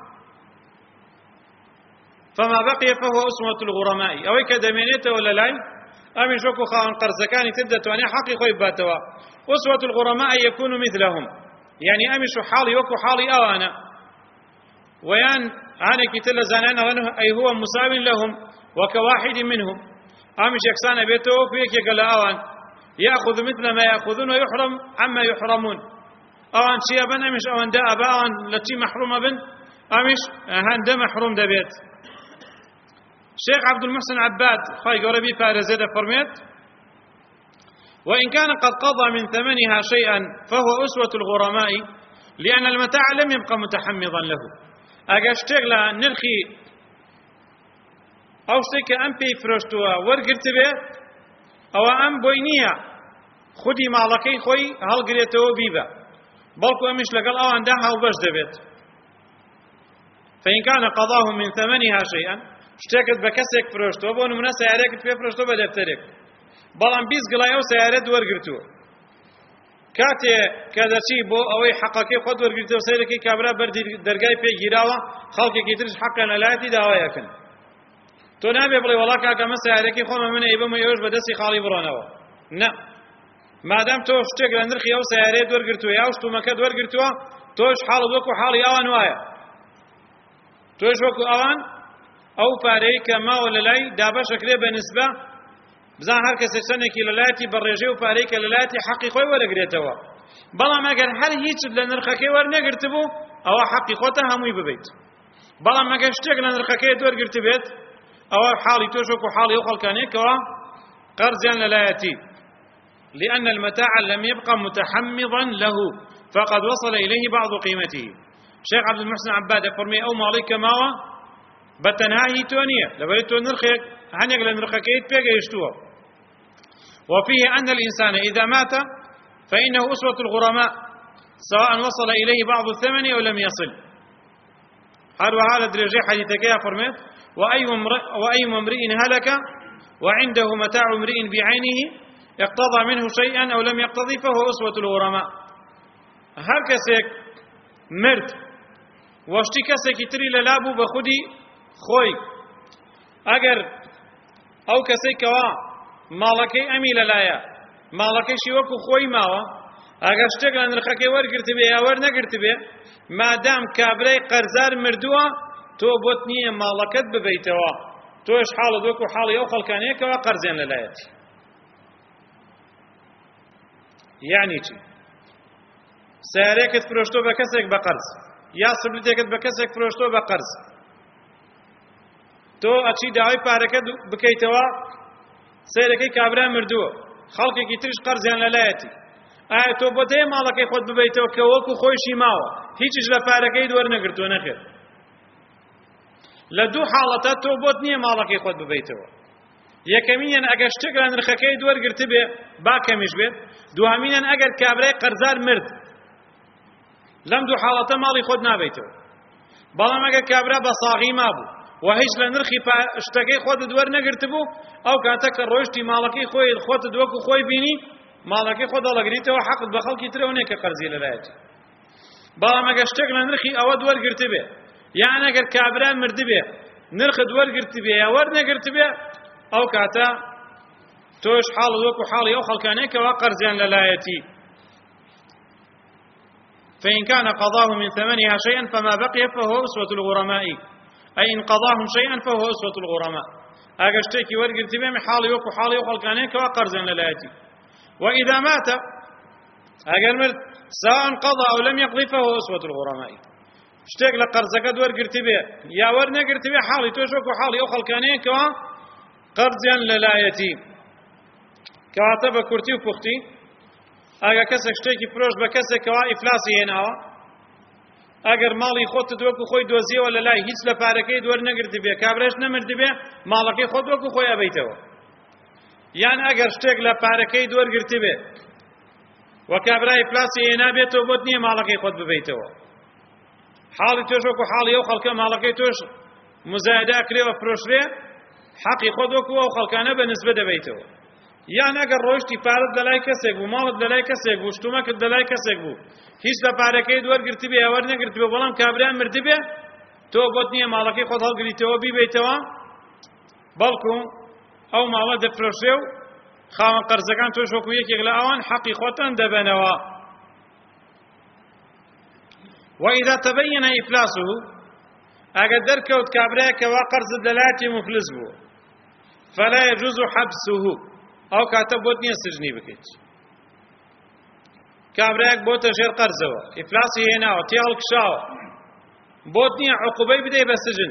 [SPEAKER 1] فما بقي فهو أسوة الغرماء. أو كدمينيته ولا لاي أمن شوكو خاون قرزكاني تبدأ تواني حقي خوي باتوا. أسوة الغرماء يكون مثلهم، يعني أمن شو حالي وكو حالي أوانا ويان أنا كتل زانان أي هو مساو لهم وكواحد منهم. أمش يكسان بيته فيك يقال أوان يأخذ مثل ما يأخذون ويحرم عما يحرمون. أوان شيئا أمش أوان داء أوان التي محرومة بن أمش هان دا محروم دا بيت. شيخ عبد المحسن عباد خاي قربي فارزة فرميت وإن كان قد قضى من ثمنها شيئا فهو أسوة الغرماء لأن المتاع لم يبقى متحمضا له. أجاشتغ لا نرخي أو شتك أم بي فرشتوا ورقرت به أو أم بوينية خدي معلقي خوي هل قريته بيبا بلكو أمش لقل أو عندها وبش دبت. فإن كان قضاه من ثمنها شيئا اشتكت بكسك فرشتوا بون من سيارك في فرشتوا بدفترك بلان بيز قلايو سيارة ورقرتوا كاتي كذا شيء بو أوي حقاقي خود ورقرتوا سيركي كابرا بردي درجاي في جراوة خلقي كيترش حقا نلايتي دعوة يكن تو نابي بلي والله كاكا ما سياركي خوما من إيبا ما يوش بدسي خالي برانوا نا مادام تو اشتك لنرخي أو سيارة ورقرتوا ياوش تو مكاد ورقرتوا توش حال بوكو حالي أوان وايا توش وكو أوان أو فاريك ما ولا لاي دابا شكري بالنسبة بزان هر کسی سنکی للاتی برژه و فاریک للاتی حقی خوی ورگریتوا. بلام اگر هر هیچ لنرخکی ورنگرتبو او حقی خوته هموی ببیت. بلام اگر شتک لنرخکی ورگرتبیت او حالی توشک و حالی اخل کانی کوا قرضیان للاتی. لأن المتاع لم يبقى متحمضا له فقد وصل إليه بعض قيمته. شيخ عبد المحسن عباد فرمي أو مالك ماوا بتنهاهي تونية لبريتو نرخيك هنيك لنرخكيت بيجا يشتوه. وفيه أن الإنسان إذا مات فإنه أسوة الغرماء سواء وصل إليه بعض الثمن أو لم يصل. هذا وهذا درجة حديثك يا فرميت وأي امرئ هلك وعنده متاع امرئ بعينه اقتضى منه شيئا أو لم يقتضي فهو أسوة الغرماء. هر كسك مرد واشتي كسك تري للابو بخدي خوي اگر او كسك مالكي امي للايا مالكي شي وكو خوي ماوا اگر شتك لان رخكي ورقرت بي يا ور نقرت بي ما دام كابري قرزار مردوا تو بوتني مالكت ببيتوا توش حال دوكو حال يو خلكانيك وقرزين للايات. يعني شي سياريكت فروشتو بكسك بقرز يا سبلتيكت بكسك فروشتو بقرز تو أشي دعوي باركت بكيتوا سيركي كابرا مردوه خلقي كترش قرزيان للايتي ئایا تۆ بۆ دەیە ماڵەکەی خۆت ببەیتەوە کە وەکو خۆیشی ماوە هیچیش لە پارەکەی دووەرنەگرتووە نەخێر لە دوو حاڵەتە تۆ بۆت نییە ماڵەکەی خۆت ببەیتەوە یەکەمینیان ئەگەر شتێک لە نرخەکەی دووەرگرتە بێ با کەمیش بێت دوهەمینیان ئەگەر کابرای قەرزار مرد لەم دوو حاڵەتە ماڵی خۆت نابەیتەوە بەڵام ئەگەر کابرا بە ساغی مابوو و هیچ لە نرخی شتەکەی خۆت دووەرنەگرتبوو ئەو کاتە کە ڕۆیشتی ماڵەکەی خۆی خۆتت وەکو خۆی بینی ماڵەکەی خۆت دەڵەگریتەوە حەقت بە خەڵکی ترەوە نییە کە قەرزی لەلایەتی بەڵام ئەگەر شتێک لە نرخی ئەوە دووەرگرتە بێ یان ئەگەر کابرا مردبێ نرخت وەرگرتە بێ یا وەرنەگرتە بێ ئەو کاتە تۆش حاڵت وەکو حاڵی ئەو خەڵکانەیە کەوا قەرزیان لەلایەتی فإن كان قضاه من ثمنها شيئا فما بقي فهو أسوة الغرماء أي إن قضاهم شيئا فهو أسوة الغرماء أجشتكي ورقرتي بهم حالي وكو حالي وخلقانيك وقرزا للآتي وإذا مات أجل سواء قضى أو لم يقضي فهو أسوة الغرماء اشتاق لقرزك ورقرتي به يا ورنقرتي به حالي توشوك حالي وخلقانيك وقرزا للآتي كاتب كرتي وبختي ئەگەر کەسێک شتێکی فرۆشت بە کەسێکەوە ئیفلاسی هێناوە ئەگەر ماڵی خۆتت وەکو خۆی دۆزیەوە لە لای هیچ لە پارەکەی دووەرنەگرتی بێ کابرایش نەمردی بێ ماڵەکەی خۆت وەکو خۆی ئەبەیتەوە یان ئەگەر شتێک لە پارەکەی دووەرگرتی بێ و کابرای ئیفلاسی هێنا بێتەوە بۆت نییە ماڵەکەی خۆت ببەیتەوە حاڵی تۆش وەکو حاڵی ئەو خەڵکە ماڵەکەی تۆش مزایدا کرێوە فرۆشرێ حەقی خۆت وەکو ئەو خەڵکانە بە نسبە دەبەیتەوە یان ئەگەر ڕۆیشتی پارەت لەلای کەسێک بوو ماڵت لەلای کەسێک بوو شتومەکت لەلای کەسێک بوو هیچ لە پارەکەی دووەرگرتی بێ یا وەرنەگرتی بێ بەڵام کابرایان مردی بێ تۆ بۆت نییە ماڵەکەی خۆت هەڵگریتەوە بیبەیتەوە بەڵکو ئەو ماڵە دەفرۆشێ و خاوەن قەرزەکان تۆش وەکو یەکێک لە ئەوان حەقی خۆتان دەبەنەوە وإذا تبين إفلاسه ئەگەر دەرکەوت کابرایەکەوە قەرزت لەلایەتی مفلس بوو فلا يجوز حبسه ئەو کاتە بۆت نییە سژنی بکەیت کابرایەک بۆتە ژێر قەرزەوە ئیفلاسی هێناوە تێ هەڵکشاوە بۆت نییە عوقوبەی بدەی بە سژن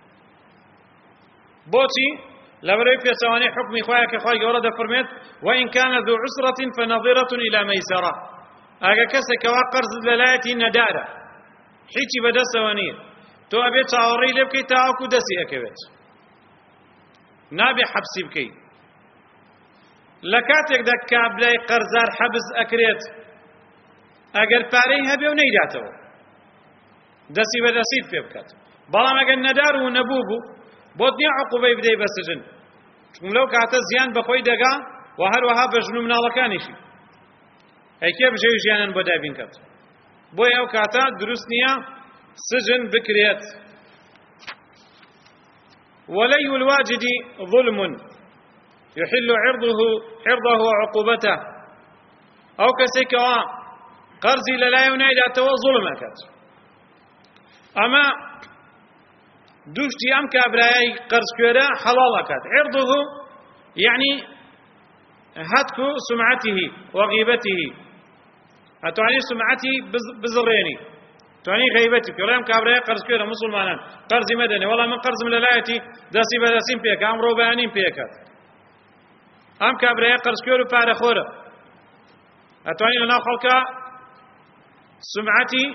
[SPEAKER 1] بۆچی لەبەرەوەی پێچەوانەی حکمی خۆیە کە خۆی گەورە دەفەرمێت وإن كان ذو عسرة فنظرة إلى ميسرة ئەگەر کەسێکەوە قەرزت لەلایەتی نەدارە هیچی بەدەستەوە نییە تۆ ئەبێت چاوەڕێی لێ بکەیت تاوەکو دەستی ئەکەوێت نابێ حەبسی بکەیت لە کاتێکدا کابرای قەرزار حەبس ئەکرێت ئەگەر پارەی هەبێ و نەیداتەوە دەستی بەدەستیت پێ بکات بەڵام ئەگەر نەدار و نەبوو بوو بۆت نییە عوقوبەی بدەی بە سژن چونکە لەو کاتە زیان بەخۆی دەگا و هەروەها بە ژن و مناڵەکانیشی ئەیکێ بژێوی ژیانان بۆ دابین کات بۆیە ئەو کاتە دروست نییە سژن بکرێت ولي الواجد ظلم يحل عرضه وعقوبته أو كسيكوا قرزي للا ينايدا تو ظلمك أما دوشتي أم كابراي قرز كورا حلالك عرضه يعني هتك سمعته وغيبته أتعني سمعتي بزريني تعني غيبتي كلام كابراي قرز كورا مسلمانا قرزي مدني والله من قرز من للايتي داسي بداسين بيك أمرو بيانين بيكات ئەم کابرایە قەرزکۆر و پارەخۆرە ئەتوانین لەناو خەڵکە سمعەتی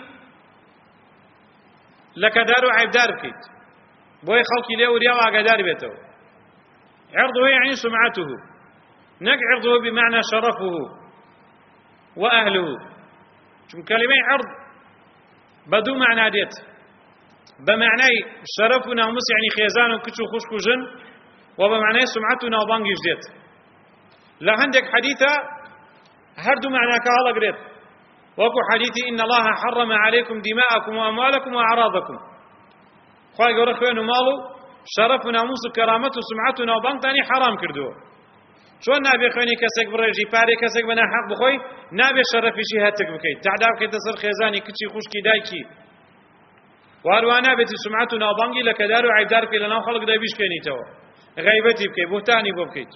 [SPEAKER 1] لەکەدار و عیبدار بکەیت بۆی خەڵکی لێ وریا و ئاگادار بێتەوە عرضه يعني سمعته نەک عرضه بمعنى شرفه وأهله چون كلمة عرض بدو معنى ديت بمعنى شرف و ناموس يعني خێزان و کچ و خوشک و ژن و بمعنى سمعت و ناوبانگیش دێت لهندك حديثة هردو معناك الله قريت وكو حديثي إن الله حرم عليكم دماءكم وأموالكم وأعراضكم خواهي قرأ خوين مالو شرف وناموس وكرامته وسمعته وبانتاني حرام كردوه شو نابي خويني كسك برجي باري كسك بنا حق بخوي نابي شرفي شي هاتك بكي تعداو كي تصر خيزاني كتشي خوشكي دايكي واروانا بيتي سمعته وبانجي لكدارو عيدار في لنا خلق دايبيش كيني توا غيبتي بكي بوتاني بكي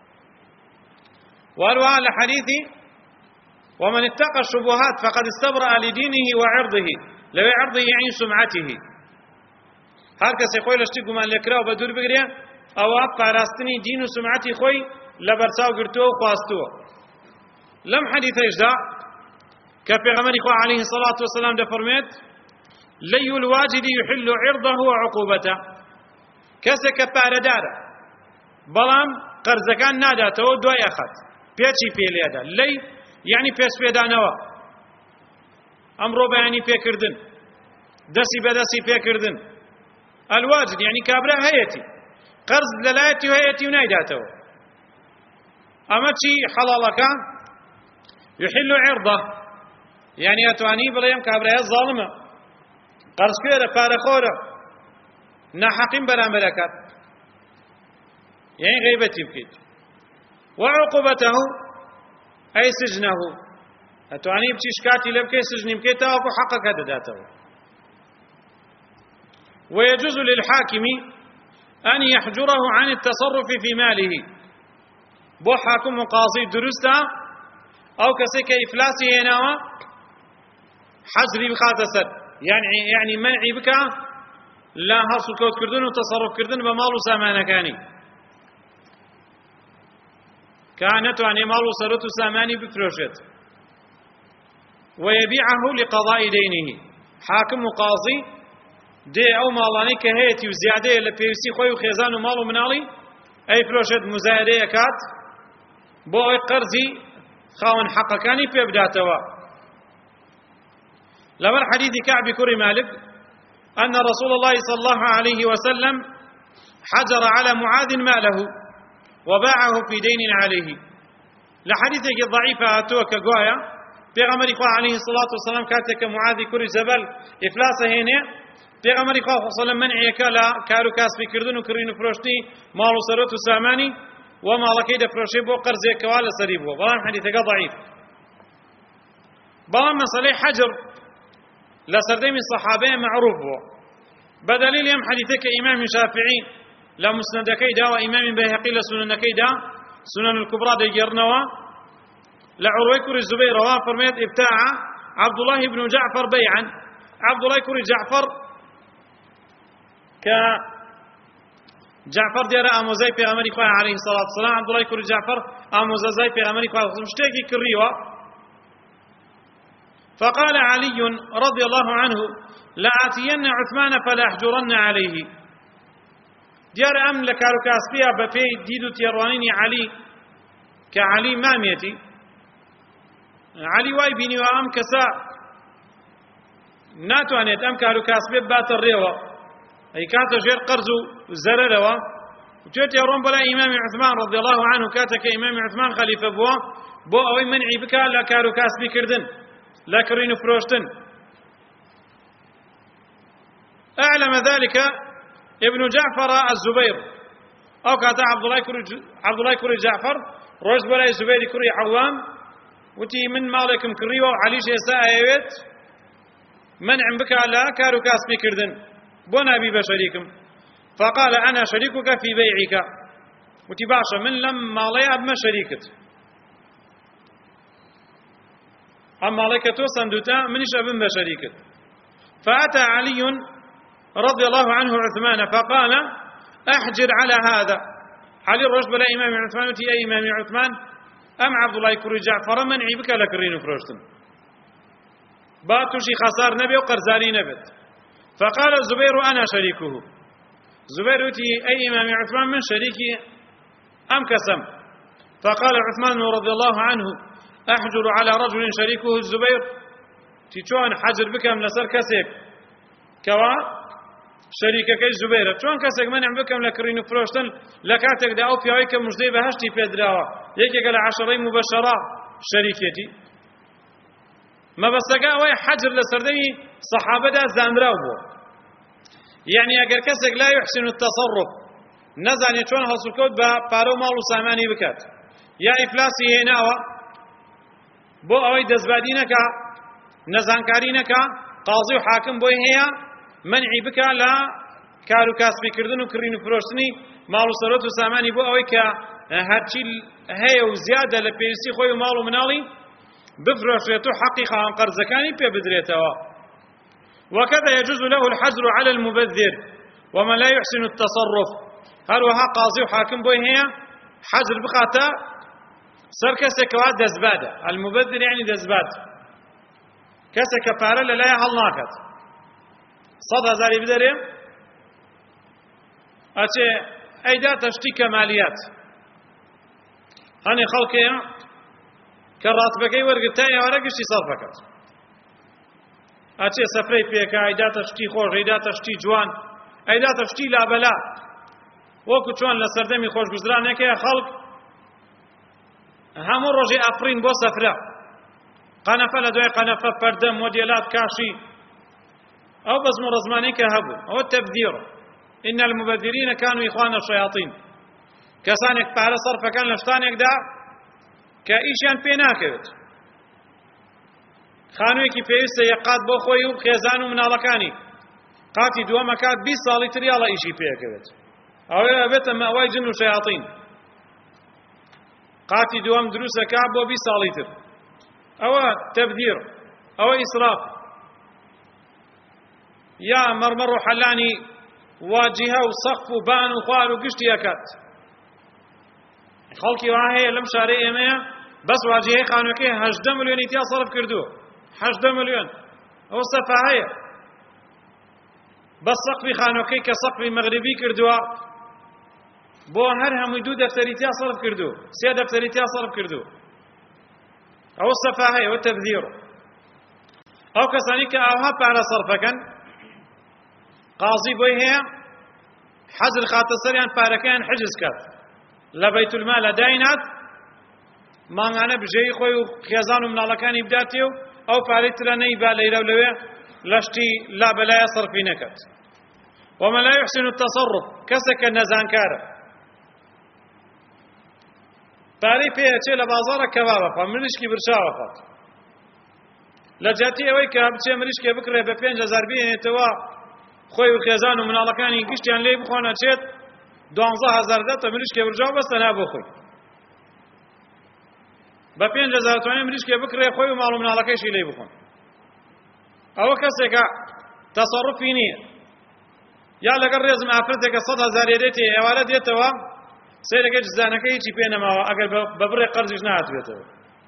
[SPEAKER 1] وأروى لحديثي ومن اتقى الشبهات فقد استبرأ لدينه وعرضه لو عرضه يعني سمعته هركس يقول لشتي قمان لكراو بدور بقريا أو أبقى راستني دين وسمعتي خوي لبرساو قرتوه وخواستوه لم حديث دا كبيغمبر عليه الصلاة والسلام دا فرميت لي الواجد يحل عرضه وعقوبته كسك باردارة بلام قرزكان ناداته ودواء أخذ بيتشي في اليدا لي يعني بيس بيدانوا أمرو بياني بيكردن دسي بدسي بيكردن الواجد يعني كابرا هيتي قرض للايتي وهيتي ونايداته أما تشي حلالك يحل عرضه يعني أتواني بليم كابرا الظالمة قرض كيرا فارخورا ناحقين بلا ملكات يعني غيبتي بكيت وعقوبته أي سجنه أتواني بتشكاتي لبكي سجني بكيته وكو حقك دداته ويجوز للحاكم أن يحجره عن التصرف في ماله بو حاكم قاضي درستا أو كسيك إفلاسي هنا حجري بخاتسر يعني منعي بك لا هرسل كوت كردن وتصرف كردن بمال سامانا كانت يعني مال سرت ساماني بفروشت ويبيعه لقضاء دينه حاكم وقاضي دي أو مالاني كهيتي وزيادة لبيوسي خوي وخيزان ومال ومنالي أي فروشت مزايدة كات بو قرزي خاون حقا كاني بيبداتوا لما الحديث كعب كري مالك أن رسول الله صلى الله عليه وسلم حجر على معاذ ماله وباعه في دين عليه لحديثك ضعيفة أتوك قوايا بيغمر إخوة عليه الصلاة والسلام كاتك معاذ كري جبل إفلاسه هنا بيغمر إخوة صلى الله عليه وسلم منعيك لا كارو كاسبي كردن وكرين فروشتي مالو سروت ساماني وما لكيد فروشي بو قرزي كوال سريبو بلان حديثك ضعيف بلان مسألة حجر لسردين من الصحابة معروف بو بدليل يم حديثك إمام شافعي لمسندكي دا وإمام بيهقي لسننكي دا سنن الكبرى دا جرنوا لعروي كري الزبير فرميت ابتاع عبد الله بن جعفر بيعا عبد الله كري جعفر جعفر ديار أموزي في أمريكا عليه الصلاة والسلام عبد الله كري جعفر أموزي في أمريكا مشتاقي كريوا فقال علي رضي الله عنه لآتين عثمان فلا أحجرن عليه ديار أم لكارو كاسبيا بفي ديدو تيروانيني علي كعلي ماميتي علي واي بيني وأم كسا ناتوانيت أم كارو كاسبيا بات الريوة أي كانت جير قرزو زرروا وتوت يرون بلا إمام عثمان رضي الله عنه كاتك إمام عثمان خليفة بو أوي منعي بك لا كارو كاسبي كردن لا كرين فروشتن أعلم ذلك ابن جعفر الزبير أو كاتا عبد الله كري جعفر روز بلا الزبير كري عوام وتي من مالكم كريو علي شيساء ايوت منع بك لا كارو كاسبي كردن بونا بي بشريكم فقال أنا شريكك في بيعك وتي باشا من لم مالي أبما شريكت أما مالكتو صندوتا منش أبن بشريكت فأتى علي رضي الله عنه عثمان فقال أحجر على هذا علي الرجل بلا إمام عثمان وتي أي إمام عثمان أم عبد الله كري جعفر منعي بك لكرين فروشتن باتوشي خسار نبي وقرزاري نبت فقال الزبير أنا شريكه زبير وتي أي إمام عثمان من شريكي أم كسم فقال عثمان رضي الله عنه أحجر على رجل شريكه الزبير تيشون حجر بكم لسر كسك كوا شريكك الزبير شون كسك منع بكم لكرين فروشتن لكاتك دا أو في عيك مجدي بهشتي في دراوة يكي قال 10 مبشرة شريكتي ما بسقا وي حجر لسردي صحابة دا زاندراو بو يعني اگر كسك لا يحسن التصرف نزان يشون حصل كود بارو مالو ساماني بكات يا إفلاسي هناوا بو اوي دزبادينك نزانكارينك قاضي وحاكم بو هي منعي بك لا كارو كاسبي كردن وكرين فروشتني مالو سرط وساماني بو اوي كا هرچي هي وزياده لبيسي خوي مالو منالي بفروشيتو حقيقه عن قرزكاني بيبدريتوا وكذا يجوز له الحجر على المبذر ومن لا يحسن التصرف هل وها قاضي وحاكم بو هي حجر بخاتا سەر کەسێکەوە دەستبادە. المبذر يعني دەستبات، کەسێک کە پارە لەلایە هەڵ ناکات. 100,000 بدەرێ ئەچێ ئەیداتە شتی کەمالیات. هەنێ خەڵکەیە کە ڕاتبەکەی وەرگرتا ئێوارە گشتی سەرف بکات، ئەچێ سەفرەی پێکە، ئەیداتە شتی خۆش، ئەیداتە شتی جوان، ئەیداتە شتی لابەلا، وەکو چۆن لە سەردەمی خۆشگوزرانێکەیە خەڵک هەموو ڕۆژێ ئەفرین بۆ سەفرە، قەنەفە لە دوای قەنەفە، پەردە، مۆدێلات، کاشی، ئەو بەزم و ڕەزمانەی کە هەبوو ئەوە تەبذیرە. إن المبذرين كانوا إخوان الشياطين. کەسانێک پارە سەرفەکەن لە شتانێکدا کە ئیشیان پێ ناکەوێت. خانوویەکی پێویستە یەقات بۆ خۆی و خێزان و مناڵەکانی، قاتی دووەمە کات 20 ساڵی تریاڵە ئیشی پێکەوێت، ئەوەیە بێتە مەوای جن و شەیاطین. قاتی دووەم دروستەکە بۆ 20 ساڵی تر، ئەوە تەبذیر، ئەوە ئیسراف. یا مەرمەڕ و حەلانی واجهە و سەقف و بان و خوار و گشتی ئەکات. خەڵکی وا هەیە لەم شارەی ئێمەیە بەس واجهەی خانووەکەی 18 ملیۆنی تیا سەرف کردووە، 18 ملیۆن. ئەوە سەفاهەیە. بەس سەقفی خانووەکەی کە سەقفی مەغریبی کردووە بۆ هەر هەمووی 2 دەفتەری تیا سەرف کردووە، 3 دەفتەری تیا سەرف کردووە. ئەوە سەفاهەیە، ئەوە تەبذیرە. ئەو کەسانی کە ئاوها پارە سەرفەکەن، قازی بۆی هەیە حەزر خاتە سەریان پارەکەیان حجز کات، لە بەیتولمالە داینات، مانگانە بژێی خۆی و خێزان و مناڵەکانی بداتێ و ئەو پارەی ترە نەیبا لەیرە و لەوێ لەشتی لابەلایە سەرفی نەکات. ومن لا يحسن التصرف، کەسێکە نەزانکارە، پارەی پێچێ لە بازاڕە کەباب بخوات، مریشکی برچاوە بخوات، لە جاتی ئەوەی کە بچێ مریشکێ بکڕێ بە 5,000 بێنێتەوە خۆی و خێزان و مناڵەکانی گشتیان لێ بخۆنە چێت 12,000 دەتە مریشکێ برچاو بەستە نا بۆ خۆی، بە 5,000 توانێ مریشکێ بکڕێ خۆی و ماڵ و مناڵەکەیشی لێ بخۆن. ئەوە کەسێکە تەسەڕوفی نییە. یا لەگەڵ ڕێزم ئافرەتێکە 100,000 دێتێ، ئێوارە دێتەوە سەیرەکەی جزانەکەی هیچی پێ نەماوە، ئەگەر بە بڕێ قەرزیش نهاتوێتەوە.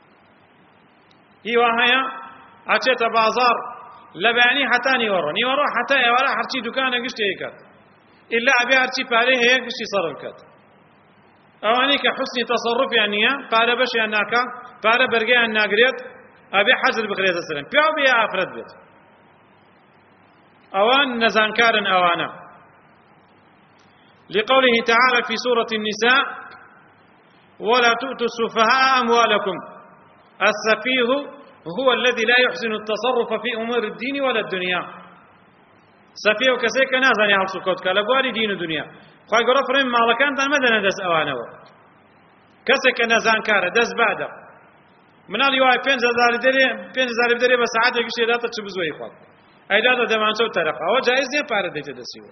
[SPEAKER 1] هیوا هەیە ئاچێتە بازاڕ لە بەیانی حتا نیوەڕۆ حتا ئێوارە هەرچی دوکانە گشتی ئەیکات، ئیلا ئەبێ هەرچی پارەی هەیە گشتی سەرف بکات. ئەوانەی کە حوسنی تەسەڕوفیان نییە، پارە بەشیان ناکا، پارە بەرگەیان ناگرێت، ئەبێ حەزر بخرێتە سەرن، پیاو بێ ئافرەت بێت. ئەوان نەزانکارن ئەوانە. لقوله تعالى في سورة النساء ولا تؤتوا السفهاء أموالكم السفيه هو الذي لا يحسن التصرف في أمور الدين ولا الدنيا. سفيه كسيك نازاني هل سكوتك لبواري دين الدنيا خواهي قرأ فرين مالكان تان مدن دس أوانه كسيك نازانكار دس بعد من اللي واي 5,000 بدري بس عادة قشي داتا تشبزوه إخوات أي داتا دمان سو ترقى هو جائز نيه پاره ديته دسيوه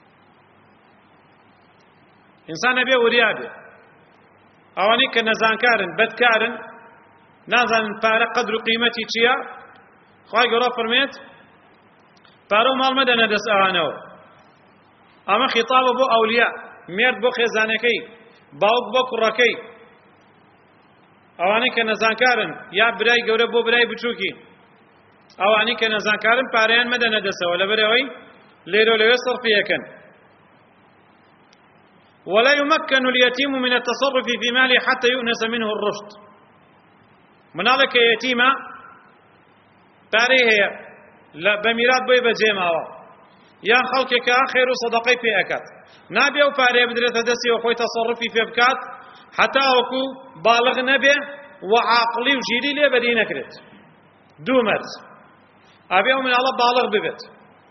[SPEAKER 1] إنسان أبيه وريابه أواني كنزانكارن بدكارن نازن پاره قدر قيمتي چيا خواهي قرأ فرميت پارو مال مدن دس أوانه أما خطاب بو أولياء ميرد بو خزانكي باوك بو كركي أواني كنزانكارن يا براي قوره بو براي بچوكي أواني كنزانكارن پاريان مدن دس ولا براوي ليرو لو صرفيكن ولا يمكن اليتيم من التصرف في ماله حتى يؤنس منه الرشد منالك يتيمة باريه لا بميراد بوي بجيماوه يا خلقك خير صدقي في أكاد نابي أو باريه بدرت دسي وخوي تصرفي في أبكات حتى أكو بالغ نبي وعاقلي وجيري لي بدينا كرت دو مرز أبي من الله بالغ ببت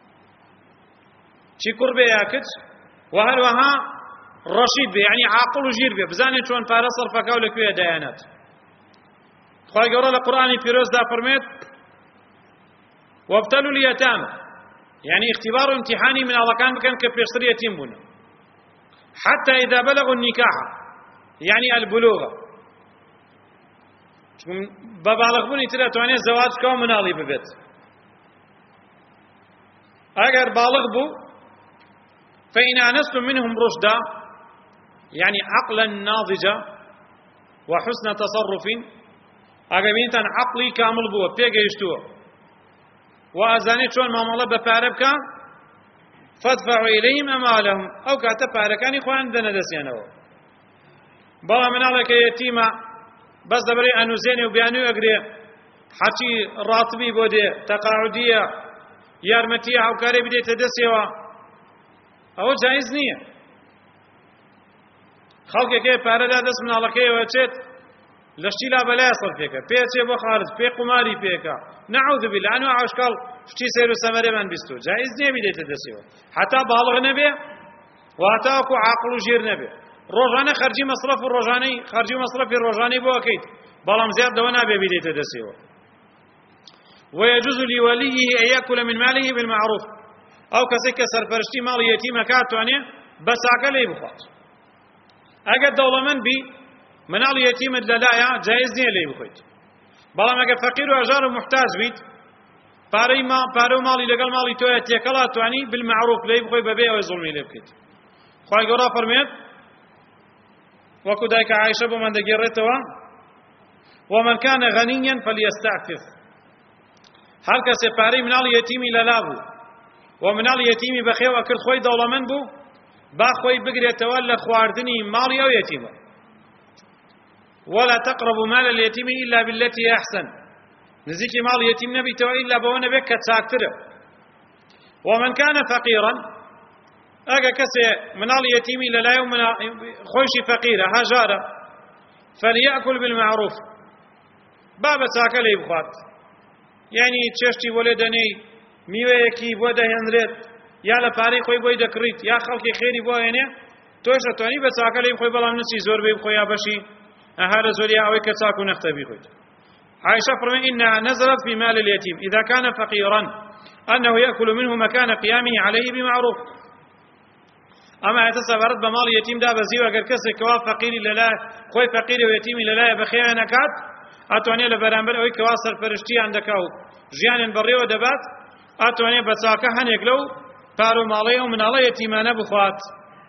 [SPEAKER 1] شي قربي ياكت وهل وها رشيد بي يعني عاقل وجير بي بزاني شلون بارا صرفك أو لكوية ديانات خواهي قرأ القرآن في روز دا فرميت وابتلوا اليتامى يعني اختبار امتحاني من الله كان بكن كبيشتري يتيم بنا حتى إذا بلغوا النكاح يعني البلوغ ببالغ بني ترى تواني الزواج كون منالي ببيت أجر بالغ بو فإن آنستم منهم رشدا يعني عقلا ناضجا وحسن تصرف ئەگە بینتان عەقڵی کامل بووە پێگەیشتووە و ئەزانێ چۆن مامەڵە بە پارە بکە فادفعوا إليهم أموالهم ئەو کاتە پارەکانی خۆیان دەنەدەسێنەوە. بەڵام مناڵێکە یەتیمە بەس دەبرێ ئەنووزێنێ و بیانووی ئەگرێ حەچی ڕاتبی بۆ دێ تەقاعودیە یارمەتیە هاوکارێ بدێتە دەستێەوە ئەوە جایز نییە. خەڵکێکێ پارەدا دەست مناڵەکەیەوە چێت لە شتی لا بەلایە سەرفێکە پێچێ بۆ خارج پێ قوماری پێکە نەعوذ بالله ئەنوە عاشقاڵ شتی سەیر و سەمەرێمان بیستۆ جایز نییە بدێتە دەستێەوە حتا باڵغ نەبێ و هەتا وەکو عاقڵ و ژیر نەبێ. ڕۆژانە خەرجی مەصرف و ڕۆژانەی خەرجی و مەصرفی ڕۆژانەی بۆ ئەکەیت بەڵام زیاد دەوە نابێ بدێتە دەستێەوە. ويجوز لوليه أن يأكل من ماله بالمعروف أو كسك سرپرشتی ماڵی یەتیمەکە ئەتوانێ بە چاکە لێی بخوات. ئەگەر دەوڵەمەند بی مناڵی یەتیمت لەلایە جایز نییە لێی بخۆیت. بەڵام ئەگەر فەقیر و ئەژار و محتاج بیت پارە و ماڵی لەگەڵ ماڵی تۆیە تێکەڵ ئەتوانی بالمعروف لێی بخۆی بەبێ ئەوەی زوڵمی لێ بکەیت. خوای گەورە فەرمێت وەکو دایکە عایشە بۆمان دەگێڕێتەوە ومن كان غنيا فليستعفف هەر کەسێ پارەی مناڵی یەتیمی لەلا بوو و مناڵی یەتیمی بەخێوە کرد خۆی دەوڵەمەند بوو با خۆی بگرێتەوە لە خواردنی ماڵی ئەو یەتیمە. ولا تقربوا مال اليتيم إلا بالتي أحسن نزيكي مال يتيم نبيتوا إلا بوانا بك تساكتره. ومن كان فقيرا أجا كسي منال يتيم لا يوم خوش فقيرة هجارة فليأكل بالمعروف باب ساكل يبخات يعني تشتي ولدني ميويكي بودا هنريت يا لباري خوي بوي دكريت يا خلقي خيري بوا يعني توش تواني بساكل يبخوي بلا نسي زور بيبخوي يا بشي هذا زوليا أو كتاكو نختبي خويت. عائشة فرمي إنها نزلت في مال اليتيم إذا كان فقيرا أنه يأكل منه مكان قيامه عليه بمعروف. أما يتصبرت بمال اليتيم دا بزيو أقر كسر كوا فقير للا خوي فقير ويتيم للا بخير نكات أتواني لبرامبر أو كواسر فرشتي عندك أو جيان بري ودبات أتواني بساكا هنيك لو بارو ماليه من الله يتيمان بخوات.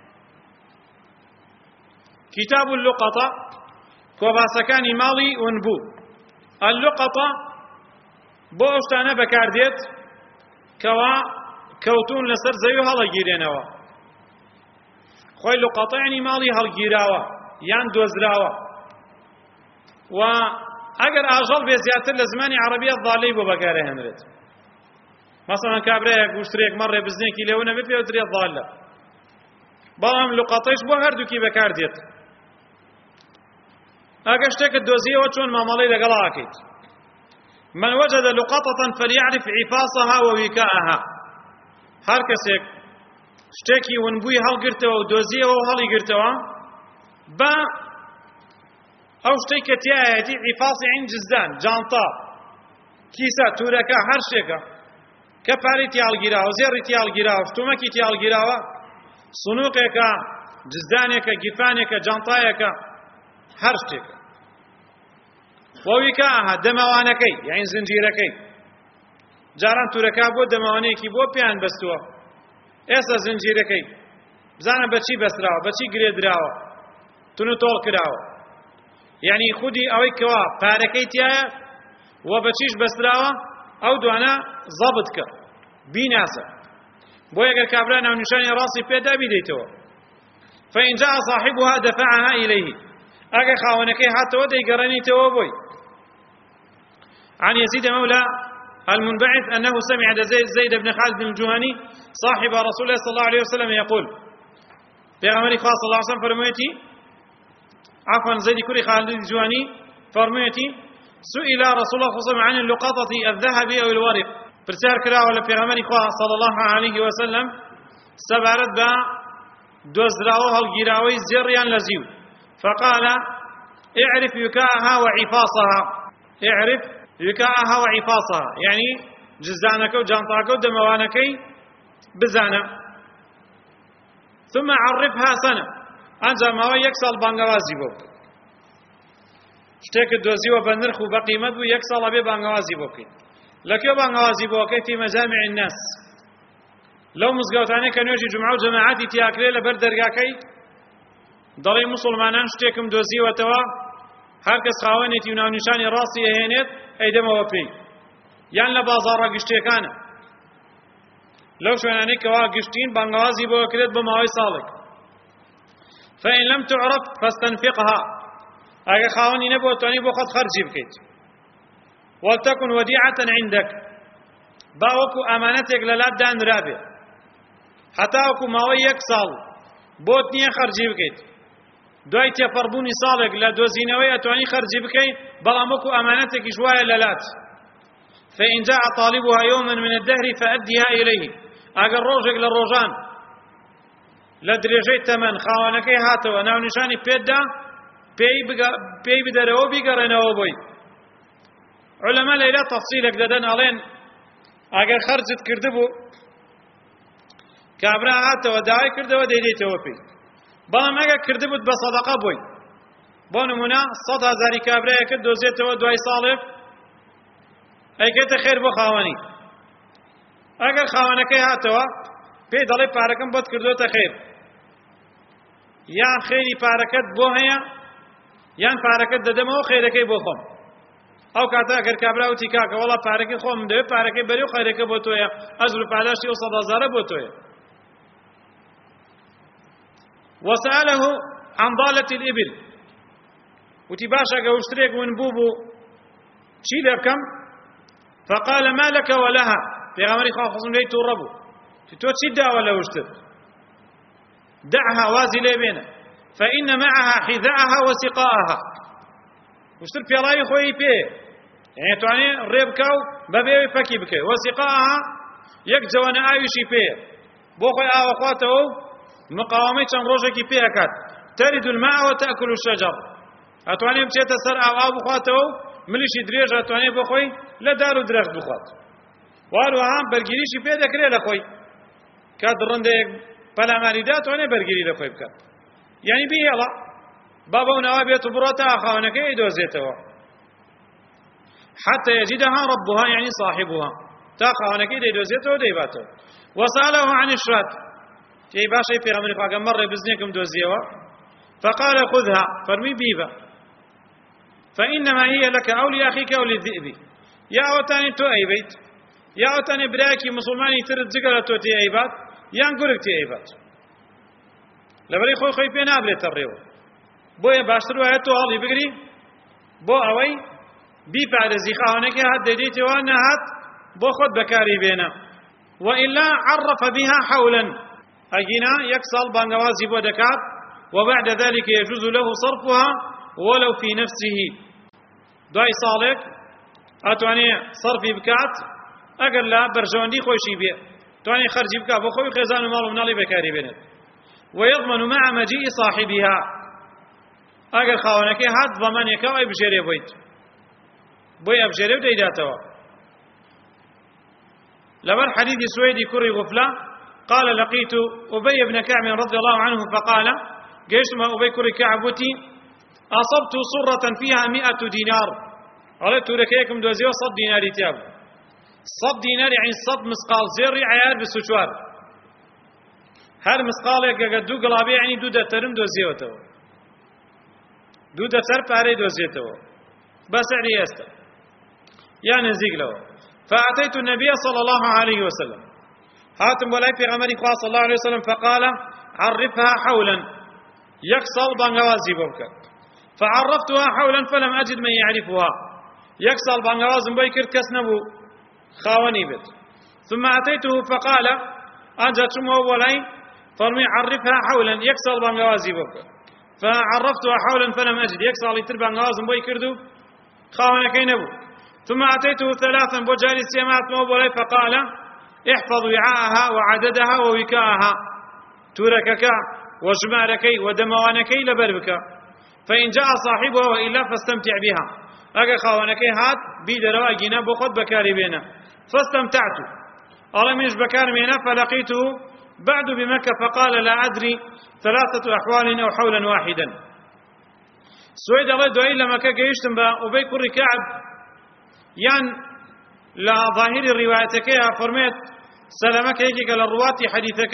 [SPEAKER 1] كتاب اللقطة کۆباسەکانی ماڵی ونبوو. اللقطة بۆ ئەو شتانە بەکاردێت کەوا کەوتون لەسەر زەوی هەڵەگیرێنەوە. خۆی لقطە یعنی ماڵی هەڵگیراوە یان دۆزراوە و ئەگەر ئاژەڵ بێ زیاتر لە زمانی عەرەبیە ضالەی بۆ بەکارەهێنرێت. مەسەڵەن کابرایە گوشترێک مەڕێ بزنێکی لێوە نەبێت پێوترێت ضالە. بەڵام لقطەیش بۆ هەردووکی بەکاردێت. ئەگەر شتێکت دۆزیەوە چۆن مامەڵەی لەگەڵا ئەکەیت. من وجد لقطة فليعرف عفاصها ووكاءها هەر کەسێک شتێکی ونبووی هەڵگرتەوە و دۆزیەوە و هەڵیگرتەوە بە ئەو شتەی کە تایەتی عیفاسی عین جزدان جانتا کیسە تورەکە هەر شتێکە کە پارەی تیاڵگیراوە زێڕی تیاڵگیراوە شتومەکی تیاڵگیراوە سنووقێکە جزدانێکە گیفانێکە جانتایەکە هەر شتێکە وەویکاها دەمەوانەکەی یعنی زنجیرەکەی جاران تورەکە بۆ دەمەوانەیەکی بۆ پێیان بەستووە ئێستا زنجیرەکەی بزانە بەچی بەستراوە بەچی گرێدراوە تون و تۆڵ کراوە یعنی خودی ئەوەی کەوا پارەکەی تایە و بەچیش بەستراوە ئەو دوانە زەبت کە بیناسە بۆ ئەگەر کابرا ناونیشانی ڕاستی پێدا بیدەیتەوە فإن جاء صاحبها دفعها إليه أجا خاونكي حتى ودي قرني توابوي. عن يزيد مولى المنبعث أنه سمع زيد بن خالد بن الجهني صاحب رسول الله صلى الله عليه وسلم يقول بيغمري خاص صلى الله عليه وسلم فرميتي عفوا زيد كري خالد الجهني فرميتي سئل رسول الله صلى الله عليه وسلم عن اللقطة الذهب أو الورق فرسار كرا ولا بيغمري خاص صلى الله عليه وسلم سبارت با دوزراوها الجراوي زريان لزيو فقال اعرف يكاءها وعفاصها اعرف يكاءها وعفاصها يعني جزانك وجانطاك ودموانك بزانة ثم عرفها سنة أنجا ما يكسل بانغوازي بوك شتيك الدوزي وبنرخ وبقيمة يكسل بي بانغوازي بوك لكيو بانغوازي بوك في مجامع الناس لو مزقوتاني كان يجي جمعة وجماعاتي تياكلي لبردرقاكي دەڵێ موسڵمانان شتێکم دۆزیوەتەوە هەر کەس خاوەنێتی و ناونیشانی ڕاستی ئەهێنێت ئەیدەمەوە پێی یان لە بازاڕە گشتیەکانە لەو شوێنانەی کەوا گشتین بانگەوازی بۆ ئەکرێت بە ماوەی ساڵێک فإن لم تعرف فاستنفقها ئەگە خاوەنی نەبووە توانی بۆ خۆت خەرجی بکەیت ولتكن وديعة عندك با وەکو ئامانەتێک لە لات دانرابێ هەتا وەکو ماوەی 1 ساڵ بۆت نییە خەرجی بکەیت دوای تێپەڕبوونی ساڵێک لە دۆزینەوەی ئەتوانی خەرجی بکەیت بەڵام وەکو ئامانەتێکیش وایە لە لات فإن جاء طالبها يوما من الدهر فأديها إليه ئەگەر ڕۆژێک لە ڕۆژان لە درێژەی تەمەن خاوەنەکەی هاتەوە ناونیشانی پێتدا پێی بدەرەوە بیگەڕێنەوە بۆی علەما لەیلا تەفسیلێک دەدەن ئەڵێن ئەگەر خەرجت کردبوو کابرا هاتەوە داوای کردەوە دەیدەیتەوە پێی بەڵام ئەگەر کردبووت بە سەدەقە بۆی بۆ نمونە 100,000 کابرایە کرد دۆزێتەوە دوای ساڵێک ئەیکەیتە خێر بۆ خاوەنی ئەگەر خاوەنەکەی هاتەوە پێی دەڵێ پارەکەم بۆت کردوتە خێر یان خێری پارەکەت بۆ هەیە یان پارەکەت دەدەمەوە خێرەکەی بۆ خۆم ئەو کاتە ئەگەر کابرا وتی کاکە وەڵا پارەکەی خۆم دەوێت پارەکەی بەری و خێرەکە بۆ تۆیە ئەجر و پاداشتی ئەو 100,000 بۆ تۆیە وسأله عن ضالة الإبل وتي باشا قوشتريك ونبوبو چی لێ بکەم فقال ما لك ولها پێغەمبەری خوا خۆزم لێی تووڕەبوو تۆ چیت داوە لە وشتر دعها وازی لێ بێنە فإن معها حذاءها وسقاءها وشتر پێڵاوی خۆی پێیە یعنی توانێ ڕێ بکە و بەبێوی فەکی بکەی وسقاءها یەک جەوەنە ئاویشی پێیە بۆ خۆی ئاوە خواتەوە و مقاومەی چەند ڕۆژێکی پێ ئەکات ترد الماء وتأكل الشجر ئەتوانێ بچێتە سەر ئاو بخواتەوە و ملیشی درێژ ئەتوانێ بۆ خۆی لە دار و درەخت بخوات واروها بەرگریشی پێ دەکرێت لە خۆی کات ڕندێک پەلاماری دا توانێ بەرگری لە خۆی بکات یعنی بهێڵە با بەو ناوا بێت و بڕۆ تا خاوەنەکەی ئەیدۆزێتەوە حتى يجدها ربها يعني صاحبها تا خاوەنەکەی دەیدۆزێتەوە دەیباتەوە وسأله عن الشاة تێی باشەی پێغەمبەری خوا گەمەڕێ بزنێکم دۆزیەوە فقال خذها فەرمی بیبە فإنما هي لك أو لأخيك أو للذئب يا أوتاني تو أيبيت يا أوتاني براكي مسلماني ترد زقرة تو تي أيبات يان قرق تي أيبات لبري خوي بينا أبلت الريو بويا باشتروا هاتو هالي بقري بو أوي بي بعد زيخاونك هات ديديتي وانا هات بو خد بكاري بينا وإلا عرف بها حولا أجينا يكسل بانغوازي بو دكات وبعد ذلك يجوز له صرفها ولو في نفسه دوای ساڵێک ئەتوانێ صرفی بکات ئەگەر لا بەرژەوەندی خۆشی بێ توانێ خەرجی بکات بۆ خۆی خێزان و ماڵ و مناڵی بەکاری بێنێت ويضمن مع مجيء صاحبها ئەگەر خاوەنەکەی هات ضەمانێکەوە ئەی بژێرێ بۆی ئەبژێرێ و دەیداتەوە لەبەر حەدیثی سوێدی کوڕی غوفلە قال لقيت أبي بن كعب رضي الله عنه فقال قيشتما أبي كري كعب وتي أصبت صرة فيها 100 دينار قالت لكيكم دوزيو 100 دينار تياب 100 دينار يعني 100 مسقال زيري عيار بسوشوار هر مسقال يقعد دو قلابي يعني دو دترم دوزيوتو دو دتر باري دوزيتو بس علي يستا يعني نزيق له فأتيت النبي صلى الله عليه وسلم هاتم ولاي في غمري صلى الله عليه وسلم فقال عرفها حولا يكسل بانغوازي بوكا فعرفتها حولا فلم أجد من يعرفها يكسل بانغوازم بيكر كسنبو خاوني بيت ثم أتيته فقال أنجت ولاي فرمي عرفها حولا يكسل بانغوازي بوكا فعرفتها حولا فلم أجد يكسل يتر بانغوازم بيكردو خاونا كينبو ثم أتيته 3 بوجالي السيامات ولاي فقال احفظ وعاءها وعددها ووكاءها توركك وجماركي ودموانكي لبربك فإن جاء صاحبها وإلا فاستمتع بها أجا خاونكي هات بيدروا أجينا بخد بكاري بينا فاستمتعت أرميش بكار بينا فلقيته بعد بمكة فقال لا أدري 3 أحوال أو حولا واحدا سويد الله دعي لما كيشتم أبي كري كعب يان لا ظاهر الروايتك فرميت سلامك هيك قال الرواتي حديثك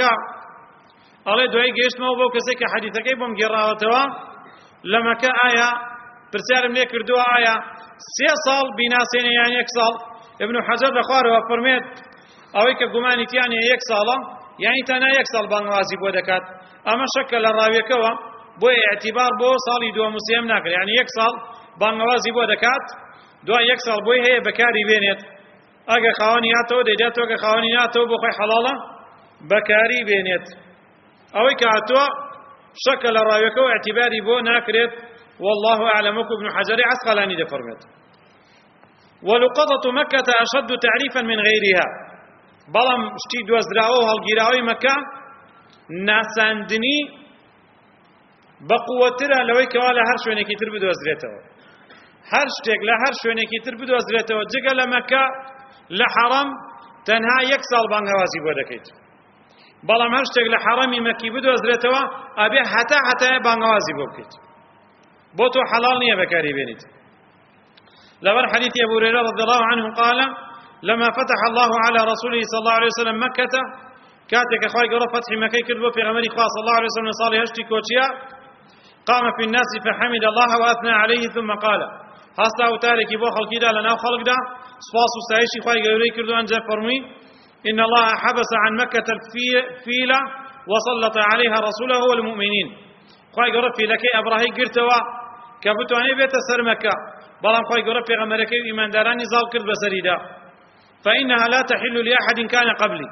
[SPEAKER 1] الله دعي جيشت ما بو كسك حديثك بوم قراءتها لما كآية پرسیارم لێ کردووە ئایا 3 ساڵ بیناسێنێ یان 1 ساڵ. ابن حەجەر لە خوارەوە فەرمێت ئەوەی کە گومانی تیانێ 1 ساڵە یانی تەنها 1 ساڵ بانگوازی بۆ دەکات. ئەمە شەکە لە ڕاویەکەوە بۆیە ئێعتیبار بۆ ساڵی دووەم و سێم ناکرێت، یعنی 1 ساڵ بانگوازی بۆ دەکات، دوای 1 ساڵ بۆی هەیە بەکاری بێنێت. ئەگە خاوەنی هاتەوە دەیداتەوە، کە خاوەنی ناتەوە بۆ خۆی حەڵاڵە بەکاری بێنێت. ئەوەی کە هاتووە شەکە لە ڕاویەکەوە ئێعتیباری بۆ ناکرێت. والله أعلم. وكو ابن حجر عسقلاني دفرمت. ولقطة مكة أشد تعريفا من غيرها. بلام شتي دوزراوه هالجيراوي مكة ناساندني بقوترا لوي كوالا هر شوينكي تر بدوزريته، هر شتێک لە هەر شوێنێکی تر بدۆزرێتەوە جگە لە مەکە لە حەرەم تەنها 1 ساڵ بانگەوازی بۆ دەکەیت. بەڵام هەر شتێک لە حەرەمی مەکی بدۆزرێتەوە ئەبێ هەتا بانگەوازی بۆ بکەیت، بۆ تۆ حەڵاڵ نییە بەکاری بێنیت. لەبەر حەدیثی أبو هريرة رضي الله عنه قال لما فتح الله على رسوله صلى الله عليه وسلم مكة كاتك أخوي قرأ فتح مكة كتبه في غمري خاص صلى الله عليه وسلم صالح هشتي كوتشيا قام في الناس فحمد الله وأثنى عليه ثم قال هاستا وتاركي بو خلقي دا لنا خلق دا سواس وستعيشي خواهي قولي كردو أنجا فرمي إن الله حبس عن مكة الفيلة وسلط عليها رسوله والمؤمنين. خواهي قرأ في لكي أبراهي قرتوا كبتواني بيت سر مكة بلان خواهي قرأ في غمركي إيمان داران نزال كرد بسريدا فإنها لا تحل لأحد كان قبلي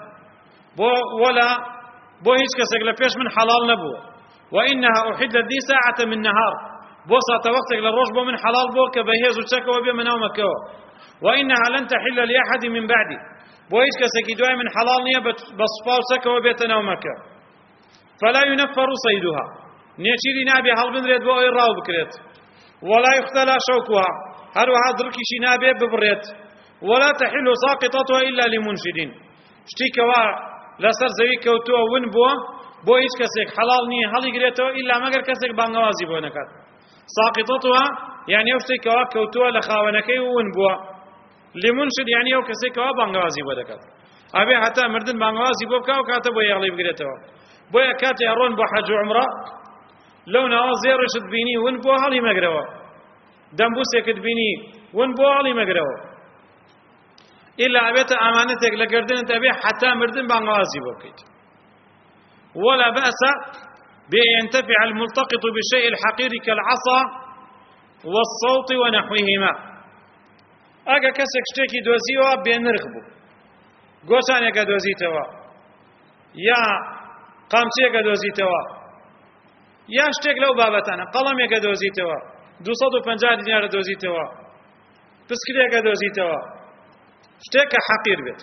[SPEAKER 1] بو هيش كسك لفيش من حلال نبو وإنها أحدت ذي ساعة من نهار بوسط وقتك للروج بو من حلال بو كبهيز وشكا وبي مناو مكوا وإنها لن تحل لأحد من بعدي بو هيش كسكي دواي من حلال نية بصفا وشكا وبي تناو مكا فلا ينفر صيدها نيشيري نابي هالبن ريد بو إراو بكريت ولا يختلى شوكها هروها دركشي نابي ببريت ولا تحل ساقطتها إلا لمنشدين شتيكوا لسر زوي كوتوا ون بو هيش كسك حلال نية هل يقريتوا إلا مگر كسك بانغوازي بو نكات ساقطتها يعني يوشتي كوا كوتوا لخاونكي ونبوا لمنشد يعني يو كسي كوا بانغوازي بدكات أبي حتى مردن بانغوازي بوكا وكاتب ويغلي بقريتوا بويا كاتي أرون بو حج عمره لو نوازير رشد بيني ونبوا هالي مقروا دنبوسك بيني ونبوا هالي مقروا إلا أبيت أمانتك لقردن أنت أبي حتى مردن بانغوازي بوكيت ولا بأس بأن ينتفع الملتقط بالشيء الحقير كالعصا والصوت ونحوهما. أجا كسك شتيكي دوزيوا بينرخبو قوسانك دوزيتوا يا قامسيك دوزيتوا يا شتيك لو بابتانا قلمك دوزيتوا 250 دينار دوزيتوا بسكريك دوزيتوا شتيك حقير بيت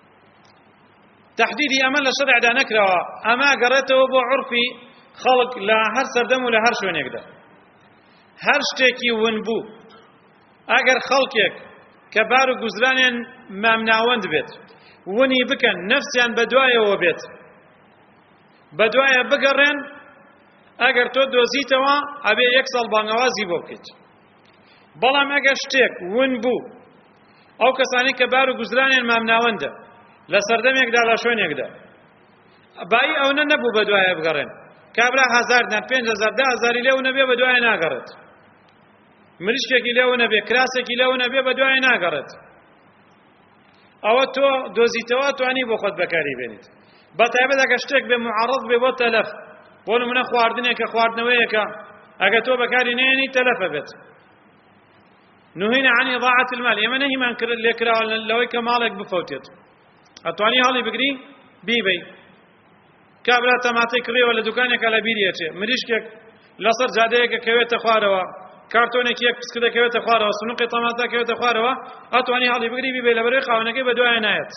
[SPEAKER 1] تحديدي أمل الشرع دا نكروا أما قرأته بو عرفي خلق لا هر سردم ولا هر شوين يقدر هر شتێکی ونبوو ئەگەر خەڵکێک کە بار و گوزرانیان مامناوەند بێت ونی بکەن نەفسیان بەدوایەوە بێت بەدوایە بگەڕێن ئەگەر تۆ دۆزیتەوە ئەبێ 1 ساڵ بانگەوازی بۆ بکەیت. بەڵام ئەگەر شتێک ون بوو ئەو کەسانی کە بار و گوزرانیان مامناوەندە لە سەردەمێکدا لە شوێنێکدا بای ئەوە نەبوو بەدوایە بگەڕێن کابرا 1000 دینار 5000 10000 لێو نەبێ بەدوایە ناگەڕێت مریشکێکی لێو نەبێ کراسێکی لێو نەبێ بەدوایە ناگەڕێت ئەوە تۆ دۆزیتەوە توانی بۆ خۆت بەکاری بێنیت بەتایبەت ئەگەر شتێک بێ معارض بێ بۆ تەلەف بۆ نمونە خواردنێکە خواردنەوەیەکە ئەگەر تۆ بەکاری نێنی تەلەفە بێت نهينا عن إضاعة المال ئێمە نەهیمان لێکراوە لەوەی کە ماڵێک بفەوتێت ئەتوانی هەڵی بگری بیبەی کابرا تەماتەی کڕیەوە لە دوکانێکە لە بیریەچێ مریشکێک لەسەر جادەیەکە کەوێتە خوارەوە کارتۆنێکی یەک پسک دەکەوێتە خوارەوە سنووقی تەماتە کەوێتە خوارەوە ئەتوانی هەڵی بگری بیبەی لەبەرەوەی خاوەنەکەی بەدوایە نایەت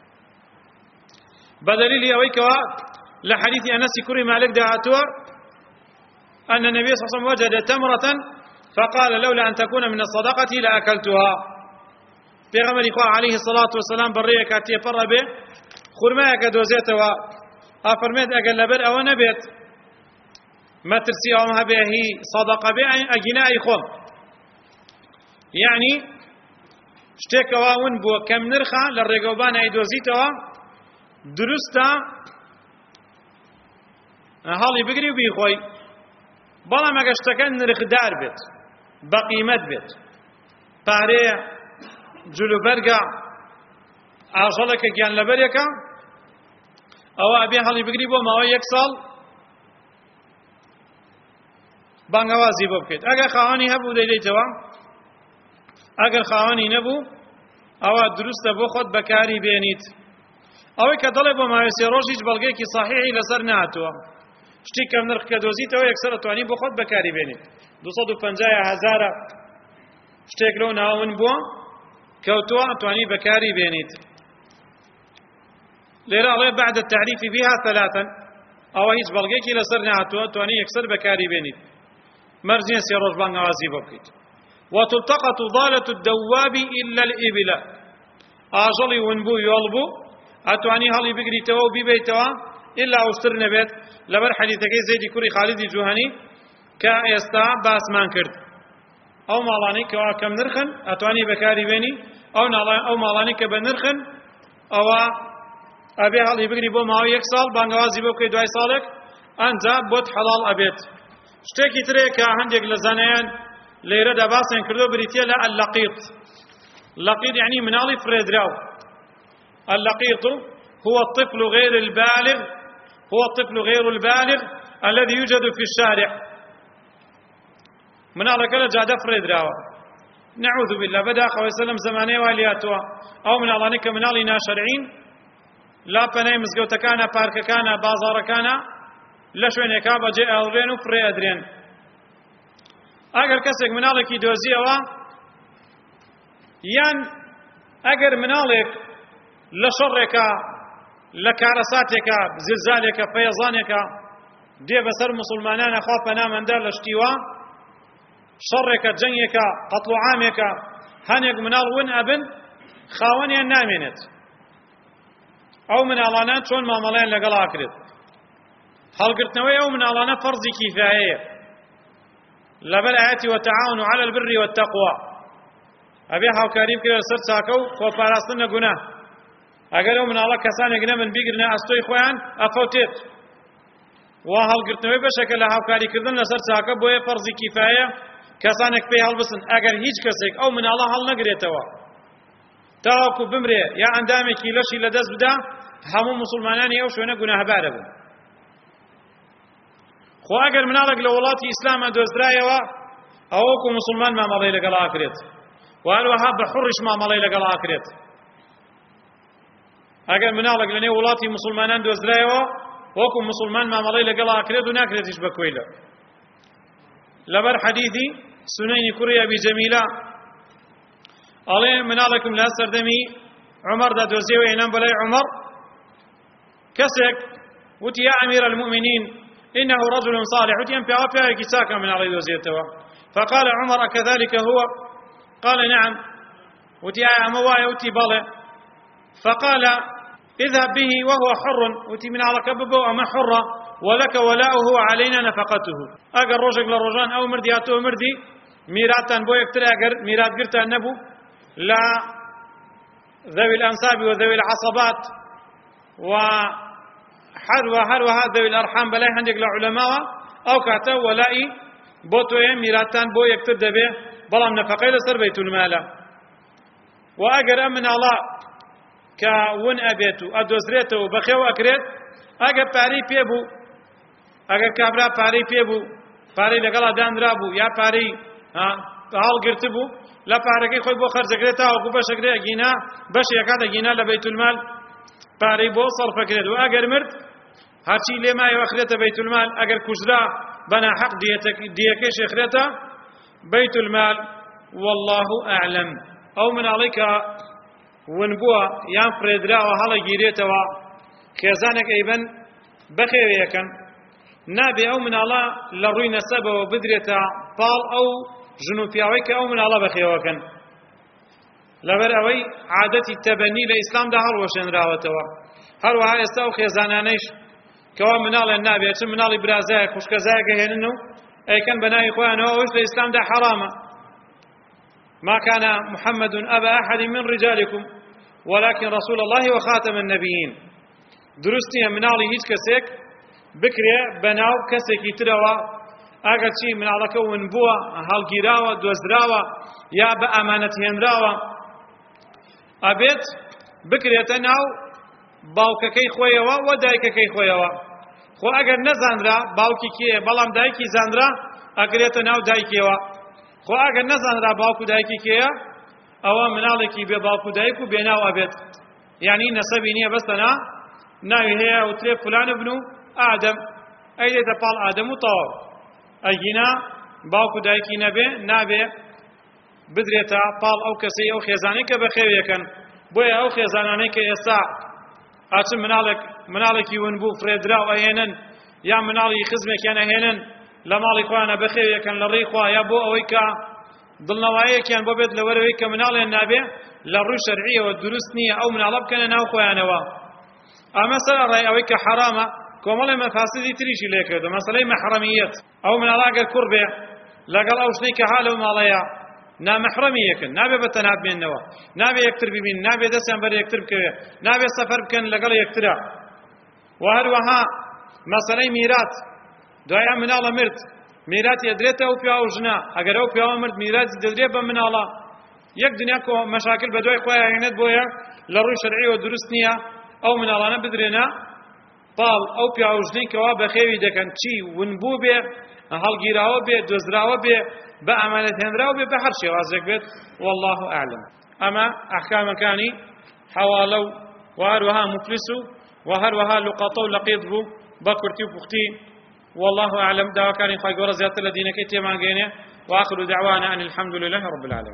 [SPEAKER 1] بەدەلیلی ئەوەی کەوا لە حەدیثی ئەنەسی کوڕی مالک داهاتووە أن النبي صلى الله عليه وسلم وجد تمرة فقال لولا أن تكون من الصدقة لأكلتها پیغمبر خدا عليه الصلاة والسلام بريك أتي فربه خرماك دوزيتها أفرميت أقل لبر أو نبيت ما ترسي أمها به صدقة به أجناء خم يعني شتيك واون بو كم نرخة للرقوبان أي دوزيتها درستا هالي بقري وبيخوي بلا ما قشتكن نرخ دار بيت بەقیمەت بێت پارەیە جلوبەرگە ئاژەڵێکە گیان لەبەرێکە ئەوە ئەبێ هەڵی بگری بۆ ماوەی 1 ساڵ بانگەوازی بۆ بکەیت ئەگەر خاوەنی هەبوو دەیدەیتەوە ئەگەر خاوەنی نەبوو ئەوە دروستە بۆ خۆت بەکاری بێنیت ئەوەی کە دەڵێ بۆ ماوەی 3 ڕۆژ هیچ بەڵگەیەکی صحیحی لەسەر نهاتووە شتی کەم نرخ کە دۆزیتەوە یەکسەر ئەتوانی بۆ خۆت بەکاری بێنیت 250,000 شتێک لەو ناون بووە کەوتووە ئەتوانی بەکاری بێنیت لێرە ئەڵێ بعد التعريف بها 3 ئەوە هیچ بەڵگەیەکی لەسەر نهاتووە توانی یەکسەر بەکاری بێنیت مەرج نییە 3 ڕۆژ بانگەوازی بۆ بکەیت وتلتقط ضالة الدواب إلا الإبل ئاژەڵی ونبوو یۆڵ بوو ئەتوانی هەڵی بگریتەوە و بیبیتەوە إلا ئەوشتر نەبێت لەبەر حەدیثەکەی زەیدی کوڕی خالیدی جوهەنی کە ئێستا باسمان کرد ئەو ماڵانەی کەوا کەم نرخن ئەتوانی بەکاری بێنی ئەو ماڵانەی کە بە نرخن ئەوە ئەبێ هەڵی بگری بۆ ماوەی 1 ساڵ بانگەوازی بۆ بکەی دوای ساڵێک ئەنجا بۆت حەڵاڵ ئەبێت شتێکی ترەیە کە هەندێک لە زانایان لێرەدا باسیان کردو بریتیە لە اللەقیط لەقیط یعنی مناڵی فرێدراو اللەقیط هو الطفل غير البالغ الذي يوجد في الشارع مناڵەکە لە جادە فرێدراوە نعوذ بالله بەداخەوە سەلەم زمانەی والياتوە ئەو مناڵانەی کە مناڵی ناشەرعین لا پەنای مزگەوتەکانە پارکەکانە بازاڕەکانە لە شوێنێکا بەجێ ئەڵێن و فڕێ ئەدرێن ئەگەر کەسێک مناڵێکی دۆزیەوە یان ئەگەر مناڵێک لە شەڕێکە لە کارەساتێکە زلزالێکە فەیەزانێکە دێ بەسەر موسڵمانانە خوا پەنامەندە لە شتیوە شەڕێکە جەنگێکە قەتڵ و عامێکە هەنێک مناڵ ون ئەبن خاوەنیان نامێنێت ئەو مناڵانە چۆن مامەڵەیان لەگەڵا کرێت هەڵگرتنەوەی ئەو مناڵانە فەرزی کیفایەیە لەبەر ئاەتی وتعاونوا على البر والتقوى ئەبێ هاوکاری بکرێت لەسەر چاکە و خۆپاراستن لە گوناه ئەگەر ئەو مناڵە کەسانێک نەبن بیگرنە ئەستۆی خۆیان ئەفەوتێت وا هەڵگرتنەوەی بەشێکە لە هاوکاریکردن لەسەر چاکە بۆیە فەرزی کیفایە کەسانێک پێی هەڵبسن ئەگەر هیچ کەسێک ئەو مناڵە هەڵ نەگرێتەوە تاوەکو بمرێ یا ئەندامێکی لەشی لەدەست بدا هەموو موسڵمانانی ئەو شوێنە گوناهبارە بن خۆ ئەگەر مناڵێک لە وڵاتی ئیسلامە دۆزرایەوە ئەوەکو موسڵمان مامەڵەی لەگەڵا کرێت و هەروەها بە حوڕیش مامەڵەی لەگەڵا کرێت ئەگەر مناڵێک لە نێو وڵاتی موسڵمانان دۆزرایەوە وەکو موسڵمان مامەڵەی لەگەڵا کرێت و ناکرێتیش بە کوێلە لەبەر حەدیثی سونەینی کوڕی ئەبی جەمیلە ئەڵێ مناڵێکم لە سەردەمی عومەردا دۆزیەوە هێنام بەلای عومەر کەسێک وتی یا ئەمیر المؤمنین إنه رجل صالح وتيم في عافية كساكا من على دوزيته فقال عمر كذلك هو قال نعم وتي أمواي وتي بالي فقال اذهب به وهو حر وتي من على كببه أما حرة ولك ولاؤه وعلينا نفقته أجر رجل للرجان أو مردي أتو مردي ميراتا بو يكتر أجر ميرات قرت النبو لا ذوي الأنساب وذوي العصبات هەروە ذوي الأرحام بەلای هەندێک لە عولەماوە ئەو کاتە وەلای بۆ تۆیە میراتان بۆ یەکتر دەبێ بەڵام نەفەقەی لەسەر بەیتولمالە و ئەگەر ئەم مناڵە کە ون ئەبێت و ئەدۆزرێتەوە بەخێو ئەکرێت ئەگەر پارەی پێبوو ئەگەر کابرا پارەی پێبوو پارەی لەگەڵا دانرا بوو یا پارەی هەڵگرت بوو لە پارەکەی خۆی بۆ خەرجەکرێت تاوەکو بەشەکرێ ئەگینا بەشێکات ئەگینا لە بەیتولمال پارەی بۆ سەرفەکرێت و ئەگەر مرد هەرچی لێمایەوە خرێتە بەیتولمال ئەگەر کوژرا بەناحەق دیەکەی شێخرێتە بەیتولمال والله ئەعلەم ئەو مناڵەی کە ون بووە یان فرێدراوە هەڵەگیرێتەوە خێزانێک ئەیبەن بەخێوەیەکەن نابێ ئەو مناڵە لە ڕووی نەسەبەوە بدرێتە پاڵ ئەو ژن و پیاوەی کە ئەو مناڵە بەخێوەکەن لەبەر ئەوەی عادەتی تەبەنی لە ئیسلامدا هەڵوەشێنراوەتەوە هەروەها ئێستا ئەو خێزانانەیش کەوا مناڵیان نابێت چ مناڵی برازایە خوشکەزایەکە هێنن و ئەیکەن بە ناوی خۆیانەوە ئەوش لە ئیسلامدا حرامە ما كان محمد أبا أحد من رجالكم ولكن رسول الله وخاتم النبيين درستي مناڵی هیچ کەسێک بکرێ بەناو کەسێکی ترەوە ئەگەر چی مناڵەکە ون بووە هەڵگیراوە دۆزراوە یا بە ئەمانەت هێنراوە ئەبێت بکرێتە ناو باوکەکەی خۆیەوە و دایکەکەی خۆیەوە خۆ ئەگەر نەزانرا باوکی کێیە بەڵام دایکی زانرا ئەکرێتە ناو دایکێوە خۆ ئەگەر نەزانرا باوک و دایکی کێیە ئەوە مناڵێکی بێ باوک و دایک و بێناو ئەبێت یعنی نەسەبی نییە بەستەنا ناوی هەیە وترێ فلانە بن و ئادەم ئەیدێتە پاڵ ئادەم و تەواو ئەگینا باوک و دایکی نەبێ نابێ بدرێتە پاڵ ئەو کەسەی ئەو خێزانەی کە بەخێویەکەن بۆیە ئەو خێزانانەی کە ئێستا ئاچن مناڵێکی ون بوو فرێدراو ئەهێنن یا مناڵی خزمێکیان ئەهێنن لە ماڵی خۆیانە بەخێویەکەن لە ڕێی خوا یا بۆ ئەوەی کە دڵنەواییەکیان بۆ بێت لەوەرەوەی کە مناڵیان نابێ لە ڕووی شەرعیەوە دروست نییە ئەو مناڵە بکەنە ناو خۆیانەوە ئەمە سەرەڕای ئەوەی کە حرامە کۆمەڵی مەفاسیدی تریشی لێ کردو مەسەلەی مەحرەمیەت ئەو مناڵە ئەگەر کوڕ بێ لەگەڵ ئەو شتەی کە هالە و ماڵەیە نامەحرەمی یەکن نابێ بە تەنها بمێننەوە نابێ یەکتر ببین نابێ دەستیان بەر یەکتر بکەوێ نابێ سەفەر بکەن لەگەڵ یەکترە و هەروەها مەسەلەی میرات دوای ئەم مناڵە مرد میراتی ئەدرێتە ئەو پیا و ژنە ئەگەر ئەو پیاوە مرد میراتی دەدرێت بە مناڵە یەک دنیا مەشاکل بە دوای خۆیان هێنێت بۆیە لە ڕووی شەرعیەوە دروست نییە ئەو مناڵانە بدرێنە پاڵ ئەو پیا و ژنەی کەوا بەخێوی دەکەن چی ونبوو بێ هەڵگیراوە بێ دۆزراوە بێ بە ئەمانەت هێنراوە بێ بە هەر شێوازێک بێت والله ئەعلم ئەمە ئەحکامەکانی حەواڵە و هەروەها موفلیس و هەروەها لوقاتە و لەقیت بوو بە کورتی و پوختی والله أعلم دعوة كان يخاي قرز ياتل دينك تيمان جينه وآخر دعوانا أن الحمد لله رب العالمين.